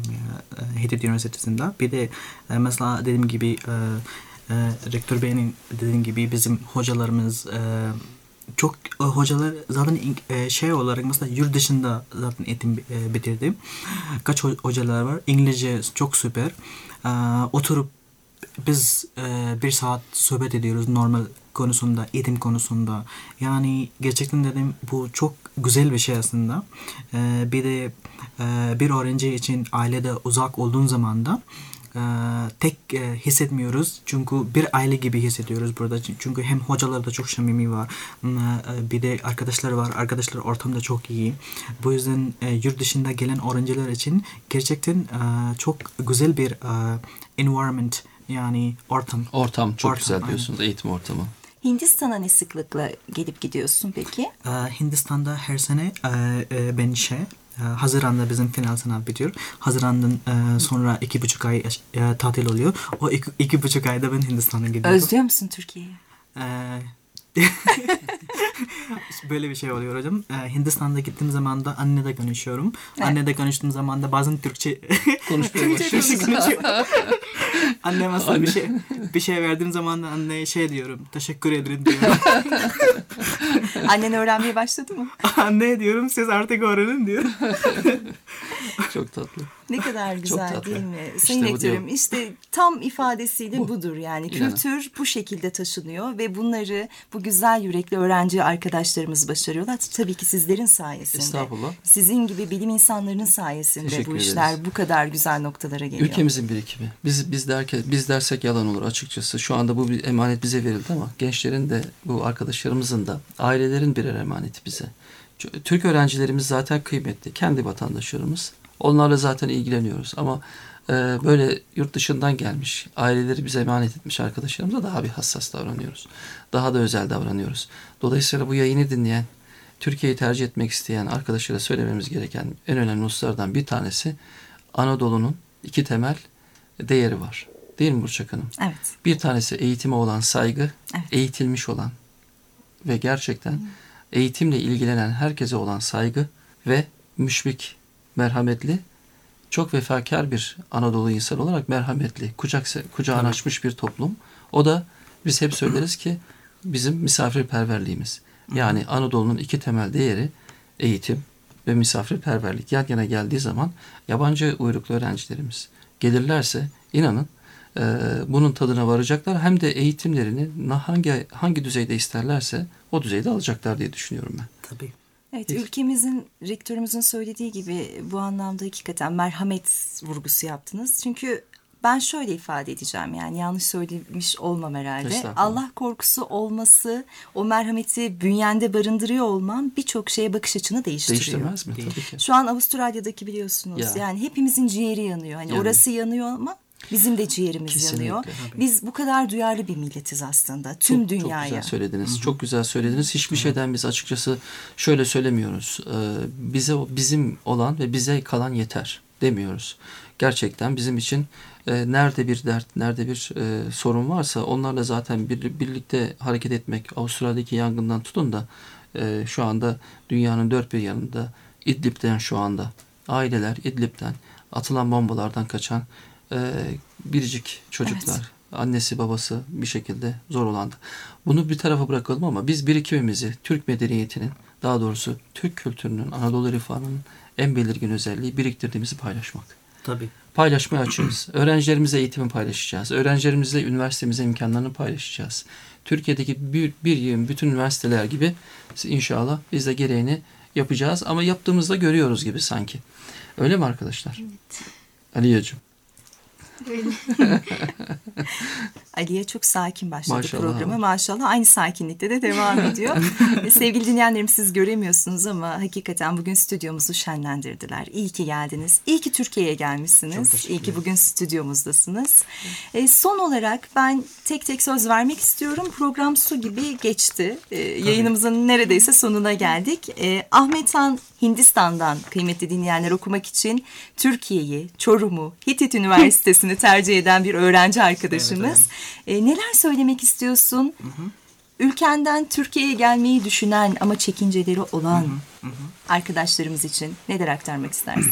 e, Hitit Üniversitesi'nde. Bir de e, mesela dediğim gibi e, e, Rektör Bey'in dediğim gibi bizim hocalarımız e, çok e, hocalar zaten in- e, şey olarak mesela yurt dışında zaten eğitim e, bitirdim. Kaç ho- hocalar var. İngilizce çok süper. E, oturup biz e, bir saat sohbet ediyoruz normal konusunda, eğitim konusunda. Yani gerçekten dedim bu çok güzel bir şey aslında. E, bir de e, bir öğrenci için ailede uzak olduğun zaman da e, tek e, hissetmiyoruz. Çünkü bir aile gibi hissediyoruz burada. Çünkü hem hocalar da çok samimi var. E, bir de arkadaşlar var. Arkadaşlar ortamda çok iyi. Bu yüzden e, yurt dışında gelen öğrenciler için gerçekten e, çok güzel bir e, environment, yani ortam. Ortam çok Ortam, güzel aynen. diyorsunuz. Eğitim ortamı. Hindistan'a ne sıklıkla gelip gidiyorsun peki? Ee, Hindistan'da her sene e, e, ben şey e, Haziran'da bizim final sınav bitiyor. Haziran'dan e, sonra iki buçuk ay e, tatil oluyor. O iki, iki buçuk ayda ben Hindistan'a gidiyorum. Özlüyor musun Türkiye'yi? Ee, böyle bir şey oluyor hocam. Ee, Hindistan'da gittiğim zaman da anneyle konuşuyorum. Evet. Anneyle konuştuğum zaman da bazen Türkçe Konuşmaya başlıyorsunuz. konuşuyor. Annem aslında bir şey bir şey verdiğim zaman da anneye şey diyorum. Teşekkür ederim diyorum. Annen öğrenmeye başladı mı? Anne diyorum, siz artık öğrenin diyor. Çok tatlı. Ne kadar güzel tatlı. değil mi? İşte Sayın bu Rektörüm, diyor. işte tam ifadesiyle Bu. budur yani. İnanın. Kültür bu şekilde taşınıyor ve bunları bu güzel yürekli öğrenci arkadaşlarımız başarıyorlar. Tabii ki sizlerin sayesinde. Estağfurullah. Sizin gibi bilim insanlarının sayesinde Teşekkür bu işler ederiz. bu kadar güzel noktalara geliyor. Ülkemizin birikimi. Biz biz derken biz dersek yalan olur açıkçası. Şu anda bu bir emanet bize verildi ama gençlerin de bu arkadaşlarımızın da ailelerin birer emaneti bize. Ç- Türk öğrencilerimiz zaten kıymetli. Kendi vatandaşlarımız. Onlarla zaten ilgileniyoruz ama e, böyle yurt dışından gelmiş, aileleri bize emanet etmiş arkadaşlarımıza daha bir hassas davranıyoruz. Daha da özel davranıyoruz. Dolayısıyla bu yayını dinleyen, Türkiye'yi tercih etmek isteyen arkadaşlara söylememiz gereken en önemli hususlardan bir tanesi Anadolu'nun iki temel değeri var. Değil mi Burçak Hanım? Evet. Bir tanesi eğitime olan saygı, Evet. eğitilmiş olan ve gerçekten eğitimle ilgilenen herkese olan saygı ve müşfik, merhametli, çok vefakar bir Anadolu insanı olarak merhametli, kucak kucağını Tabii. açmış bir toplum. O da biz hep söyleriz ki bizim misafirperverliğimiz. Yani Anadolu'nun iki temel değeri eğitim ve misafirperverlik yan yana geldiği zaman yabancı uyruklu öğrencilerimiz gelirlerse inanın e, bunun tadına varacaklar. Hem de eğitimlerini hangi hangi düzeyde isterlerse o düzeyde alacaklar diye düşünüyorum ben. Tabii. Evet, Hiç. ülkemizin, rektörümüzün söylediği gibi bu anlamda hakikaten merhamet vurgusu yaptınız. Çünkü ben şöyle ifade edeceğim, yani yanlış söylemiş olmam herhalde. Estağfurullah. Allah korkusu olması, o merhameti bünyende barındırıyor olman birçok şeye bakış açını değiştiriyor. Değiştirmez mi? Tabii ki. Şu an Avustralya'daki biliyorsunuz Ya. yani hepimizin ciğeri yanıyor. Hani Yani. orası yanıyor ama bizim de ciğerimiz Kesinlikle. yanıyor. Tabii. Biz bu kadar duyarlı bir milletiz aslında tüm çok, dünyaya. Çok güzel söylediniz. Çok güzel söylediniz. Hiçbir şeyden biz açıkçası şöyle söylemiyoruz. Ee, bize bizim olan ve bize kalan yeter demiyoruz. Gerçekten bizim için e, nerede bir dert, nerede bir e, sorun varsa onlarla zaten bir, birlikte hareket etmek. Avustralya'daki yangından tutun da e, şu anda dünyanın dört bir yanında İdlib'den şu anda aileler İdlib'den atılan bombalardan kaçan e, biricik çocuklar. Evet. Annesi babası bir şekilde zor olandı. Bunu bir tarafa bırakalım ama biz birikimimizi Türk medeniyetinin, daha doğrusu Türk kültürünün, Anadolu irfanının en belirgin özelliği biriktirdiğimizi paylaşmak. Tabii. Paylaşmaya açığız. Öğrencilerimizle eğitimi paylaşacağız. Öğrencilerimizle üniversitemize imkanlarını paylaşacağız. Türkiye'deki bir, bir yığın bütün üniversiteler gibi inşallah biz de gereğini yapacağız. Ama yaptığımızda görüyoruz gibi sanki. Öyle mi arkadaşlar? Evet. Aliyeciğim. Öyle. Aliye çok sakin başladı Maşallah. programı. Maşallah aynı sakinlikte de devam ediyor. E, Sevgili dinleyenlerim, siz göremiyorsunuz ama hakikaten bugün stüdyomuzu şenlendirdiler. İyi ki geldiniz. İyi ki Türkiye'ye gelmişsiniz. İyi ki bugün stüdyomuzdasınız. E, son olarak ben tek tek söz vermek istiyorum. Program su gibi geçti. E, yayınımızın neredeyse sonuna geldik. E, Ahmet Han Hindistan'dan kıymetli dinleyenler okumak için Türkiye'yi, Çorum'u, Hitit Üniversitesi'ni tercih eden bir öğrenci arkadaşımız. Evet, E, neler söylemek istiyorsun? Hı hı. Ülkenden Türkiye'ye gelmeyi düşünen ama çekinceleri olan hı hı. arkadaşlarımız için neler aktarmak istersin?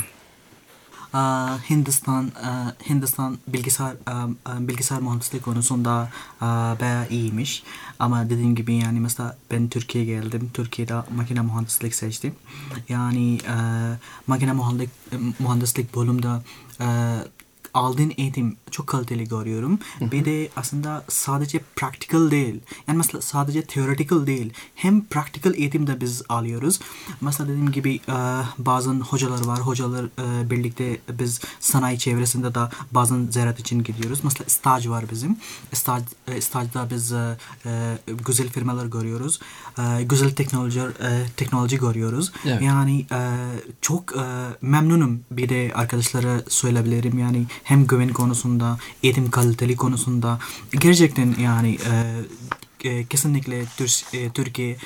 Aa, Hindistan aa, Hindistan bilgisayar aa, bilgisayar mühendisliği konusunda aa, bayağı iyiymiş. Ama dediğim gibi yani mesela ben Türkiye'ye geldim. Türkiye'de makine mühendislik seçtim. Yani aa, makine mühendislik, mühendislik bölümde aa, aldığın eğitim çok kaliteli görüyorum. Hı hı. Bir de aslında sadece practical değil. Yani mesela sadece theoretical değil. Hem practical eğitim de biz alıyoruz. Mesela dediğim gibi bazen hocalar var. Hocalar birlikte biz sanayi çevresinde de bazen ziyaret için gidiyoruz. Mesela staj var bizim. Staj, stajda biz güzel firmalar görüyoruz. Güzel teknoloji teknoloji görüyoruz. Evet. Yani çok memnunum. Bir de arkadaşlara söyleyebilirim. Yani hem güven konusunda, eğitim kaliteli konusunda gerçekten yani e, e, kesinlikle tür, e, Türkiye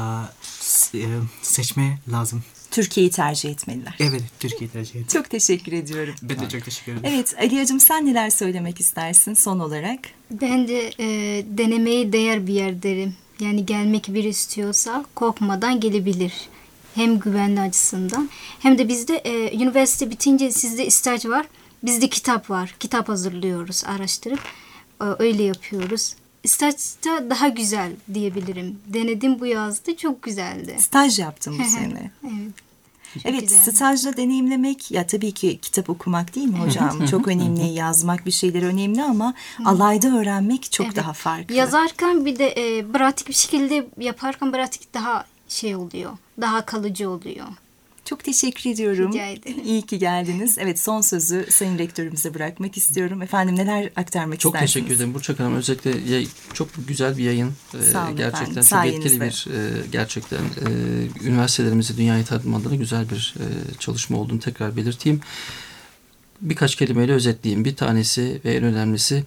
e, seçme lazım. Türkiye'yi tercih etmeliler. Evet, Türkiye'yi tercih etmeliler. Çok teşekkür ediyorum. Ben de çok teşekkür ederim. Evet, Aliyacığım sen neler söylemek istersin son olarak? Ben de e, denemeye değer bir yer derim. Yani gelmek biri istiyorsa korkmadan gelebilir. Hem güvenli açısından hem de bizde e, üniversite bitince sizde staj var. Bizde kitap var. Kitap hazırlıyoruz, araştırıp öyle yapıyoruz. Stajda daha güzel diyebilirim. Denedim bu yazdı, çok güzeldi. Staj yaptım bu sene. Evet. Çok evet, güzeldi. stajda deneyimlemek ya tabii ki kitap okumak değil mi hocam? Çok önemli, yazmak bir şeyler önemli ama alayda öğrenmek çok evet. daha farklı. Yazarken bir de e, pratik bir şekilde yaparken pratik daha şey oluyor. Daha kalıcı oluyor. Çok teşekkür ediyorum. Rica ederim. İyi ki geldiniz. Evet, son sözü Sayın Rektörümüze bırakmak istiyorum. Efendim neler aktarmak çok istersiniz? Çok teşekkür ederim Burçak Hanım. Özellikle yay, çok güzel bir yayın. Sağ olun ee, gerçekten efendim. çok Sayenizde. etkili bir e, gerçekten e, üniversitelerimizi dünyaya tanıtım adına güzel bir e, çalışma olduğunu tekrar belirteyim. Birkaç kelimeyle özetleyeyim. Bir tanesi ve en önemlisi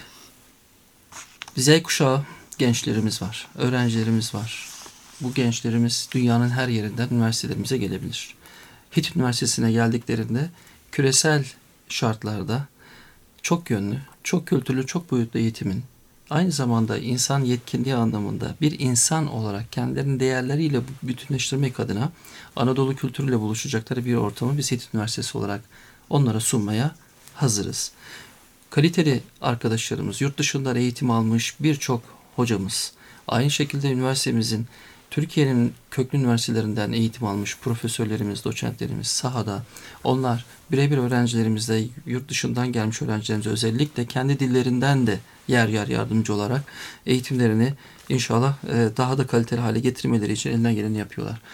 Z kuşağı gençlerimiz var. Öğrencilerimiz var. Bu gençlerimiz dünyanın her yerinden üniversitelerimize gelebilir. Hitit Üniversitesi'ne geldiklerinde küresel şartlarda çok yönlü, çok kültürlü, çok boyutlu eğitimin aynı zamanda insan yetkinliği anlamında bir insan olarak kendilerinin değerleriyle bütünleştirmek adına Anadolu kültürüyle buluşacakları bir ortamı biz Hitit Üniversitesi olarak onlara sunmaya hazırız. Kaliteli arkadaşlarımız, yurt dışından eğitim almış birçok hocamız, aynı şekilde üniversitemizin Türkiye'nin köklü üniversitelerinden eğitim almış profesörlerimiz, doçentlerimiz sahada. Onlar birebir öğrencilerimizle, yurt dışından gelmiş öğrencilerimize özellikle kendi dillerinden de yer yer yardımcı olarak eğitimlerini inşallah daha da kaliteli hale getirmeleri için elinden geleni yapıyorlar.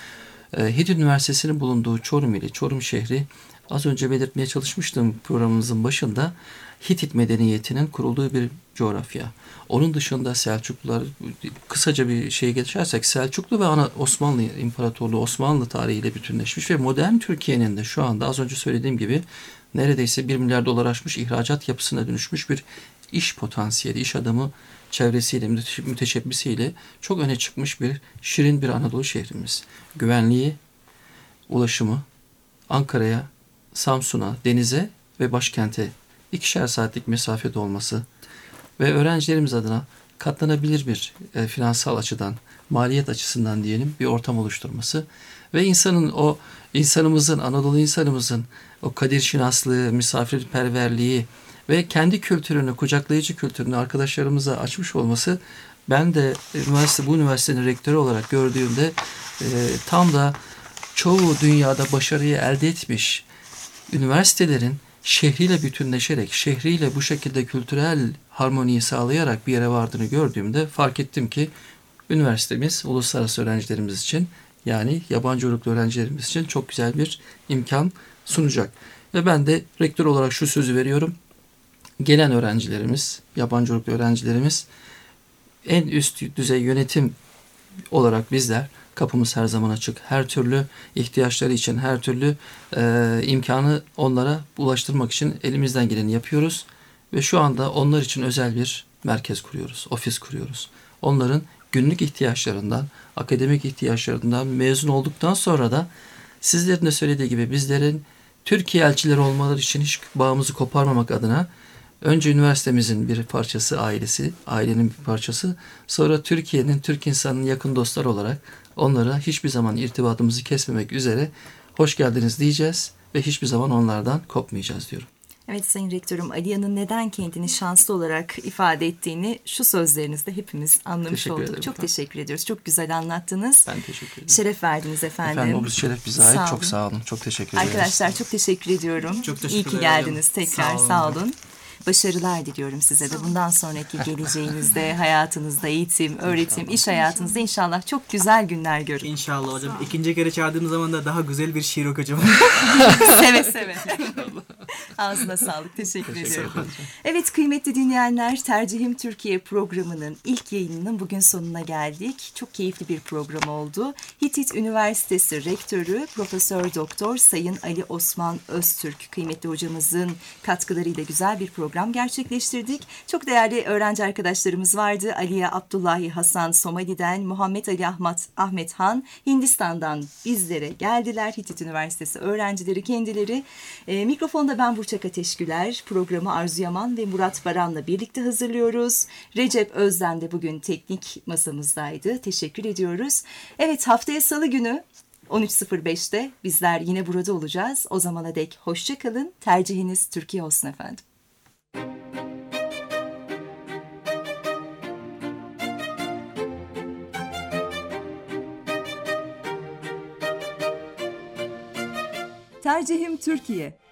E, Hitit Üniversitesi'nin bulunduğu Çorum ili, Çorum şehri, az önce belirtmeye çalışmıştım programımızın başında, Hitit medeniyetinin kurulduğu bir coğrafya. Onun dışında Selçuklular, kısaca bir şey geçersek, Selçuklu ve ana Osmanlı İmparatorluğu, Osmanlı tarihiyle bütünleşmiş ve modern Türkiye'nin de şu anda az önce söylediğim gibi neredeyse bir milyar dolar aşmış ihracat yapısına dönüşmüş bir iş potansiyeli, iş adamı çevresiyle, müteşebbisiyle çok öne çıkmış bir şirin bir Anadolu şehrimiz. Güvenliği, ulaşımı, Ankara'ya, Samsun'a, denize ve başkente ikişer saatlik mesafede olması ve öğrencilerimiz adına katlanabilir bir e, finansal açıdan, maliyet açısından diyelim bir ortam oluşturması ve insanın o insanımızın, Anadolu insanımızın o kadirşinaslığı, misafirperverliği ve kendi kültürünü, kucaklayıcı kültürünü arkadaşlarımıza açmış olması, ben de üniversite bu üniversitenin rektörü olarak gördüğümde e, tam da çoğu dünyada başarıyı elde etmiş üniversitelerin şehriyle bütünleşerek, şehriyle bu şekilde kültürel harmoniyi sağlayarak bir yere vardığını gördüğümde fark ettim ki üniversitemiz uluslararası öğrencilerimiz için, yani yabancı uyruklu öğrencilerimiz için çok güzel bir imkan sunacak. Ve ben de rektör olarak şu sözü veriyorum. Gelen öğrencilerimiz, yabancı uyruklu öğrencilerimiz, en üst düzey yönetim olarak bizler, kapımız her zaman açık. Her türlü ihtiyaçları için, her türlü e, imkanı onlara ulaştırmak için elimizden geleni yapıyoruz. Ve şu anda onlar için özel bir merkez kuruyoruz, ofis kuruyoruz. Onların günlük ihtiyaçlarından, akademik ihtiyaçlarından mezun olduktan sonra da sizlerin de söylediği gibi bizlerin Türkiye elçileri olmaları için hiç bağımızı koparmamak adına önce üniversitemizin bir parçası, ailesi, ailenin bir parçası, sonra Türkiye'nin, Türk insanının yakın dostları olarak onlara hiçbir zaman irtibatımızı kesmemek üzere hoş geldiniz diyeceğiz ve hiçbir zaman onlardan kopmayacağız diyorum. Evet Sayın Rektörüm, Aliya'nın neden kendini şanslı olarak ifade ettiğini şu sözlerinizde hepimiz anlamış Teşekkür olduk. ederim Çok efendim. teşekkür ediyoruz. Çok güzel anlattınız. Ben teşekkür ederim. Şeref verdiniz efendim. Efendim o şeref bize ait. Sağ Çok olun. sağ olun. Çok teşekkür ederim. Arkadaşlar çok teşekkür ediyorum. Çok teşekkür İyi ki ederim. geldiniz tekrar. Sağ olun. Sağ olun. Başarılar diliyorum size de. Bundan sonraki geleceğinizde, hayatınızda, eğitim, öğretim, iş hayatınızda inşallah çok güzel günler görün. İnşallah hocam. İkinci kere çağırdığım zaman da daha güzel bir şiir okuyacağım. Seve seve. Ağzına sağlık. Teşekkür, Teşekkür ediyorum. ederim. Evet kıymetli dinleyenler, Tercihim Türkiye programının ilk yayınının bugün sonuna geldik. Çok keyifli bir program oldu. Hitit Üniversitesi Rektörü Profesör Doktor Sayın Ali Osman Öztürk kıymetli hocamızın katkılarıyla güzel bir program gerçekleştirdik. Çok değerli öğrenci arkadaşlarımız vardı. Aliye Abdullahi Hasan Somali'den, Muhammed Ali Ahmet, Ahmet Han Hindistan'dan bizlere geldiler. Hitit Üniversitesi öğrencileri kendileri. E, mikrofonda ben Burçak Ateşgüler. Programı Arzu Yaman ve Murat Baran'la birlikte hazırlıyoruz. Recep Özden de bugün teknik masamızdaydı. Teşekkür ediyoruz. Evet haftaya Salı günü on üç sıfır beşte bizler yine burada olacağız. O zamana dek hoşça kalın. Tercihiniz Türkiye olsun efendim. Tercihim Türkiye.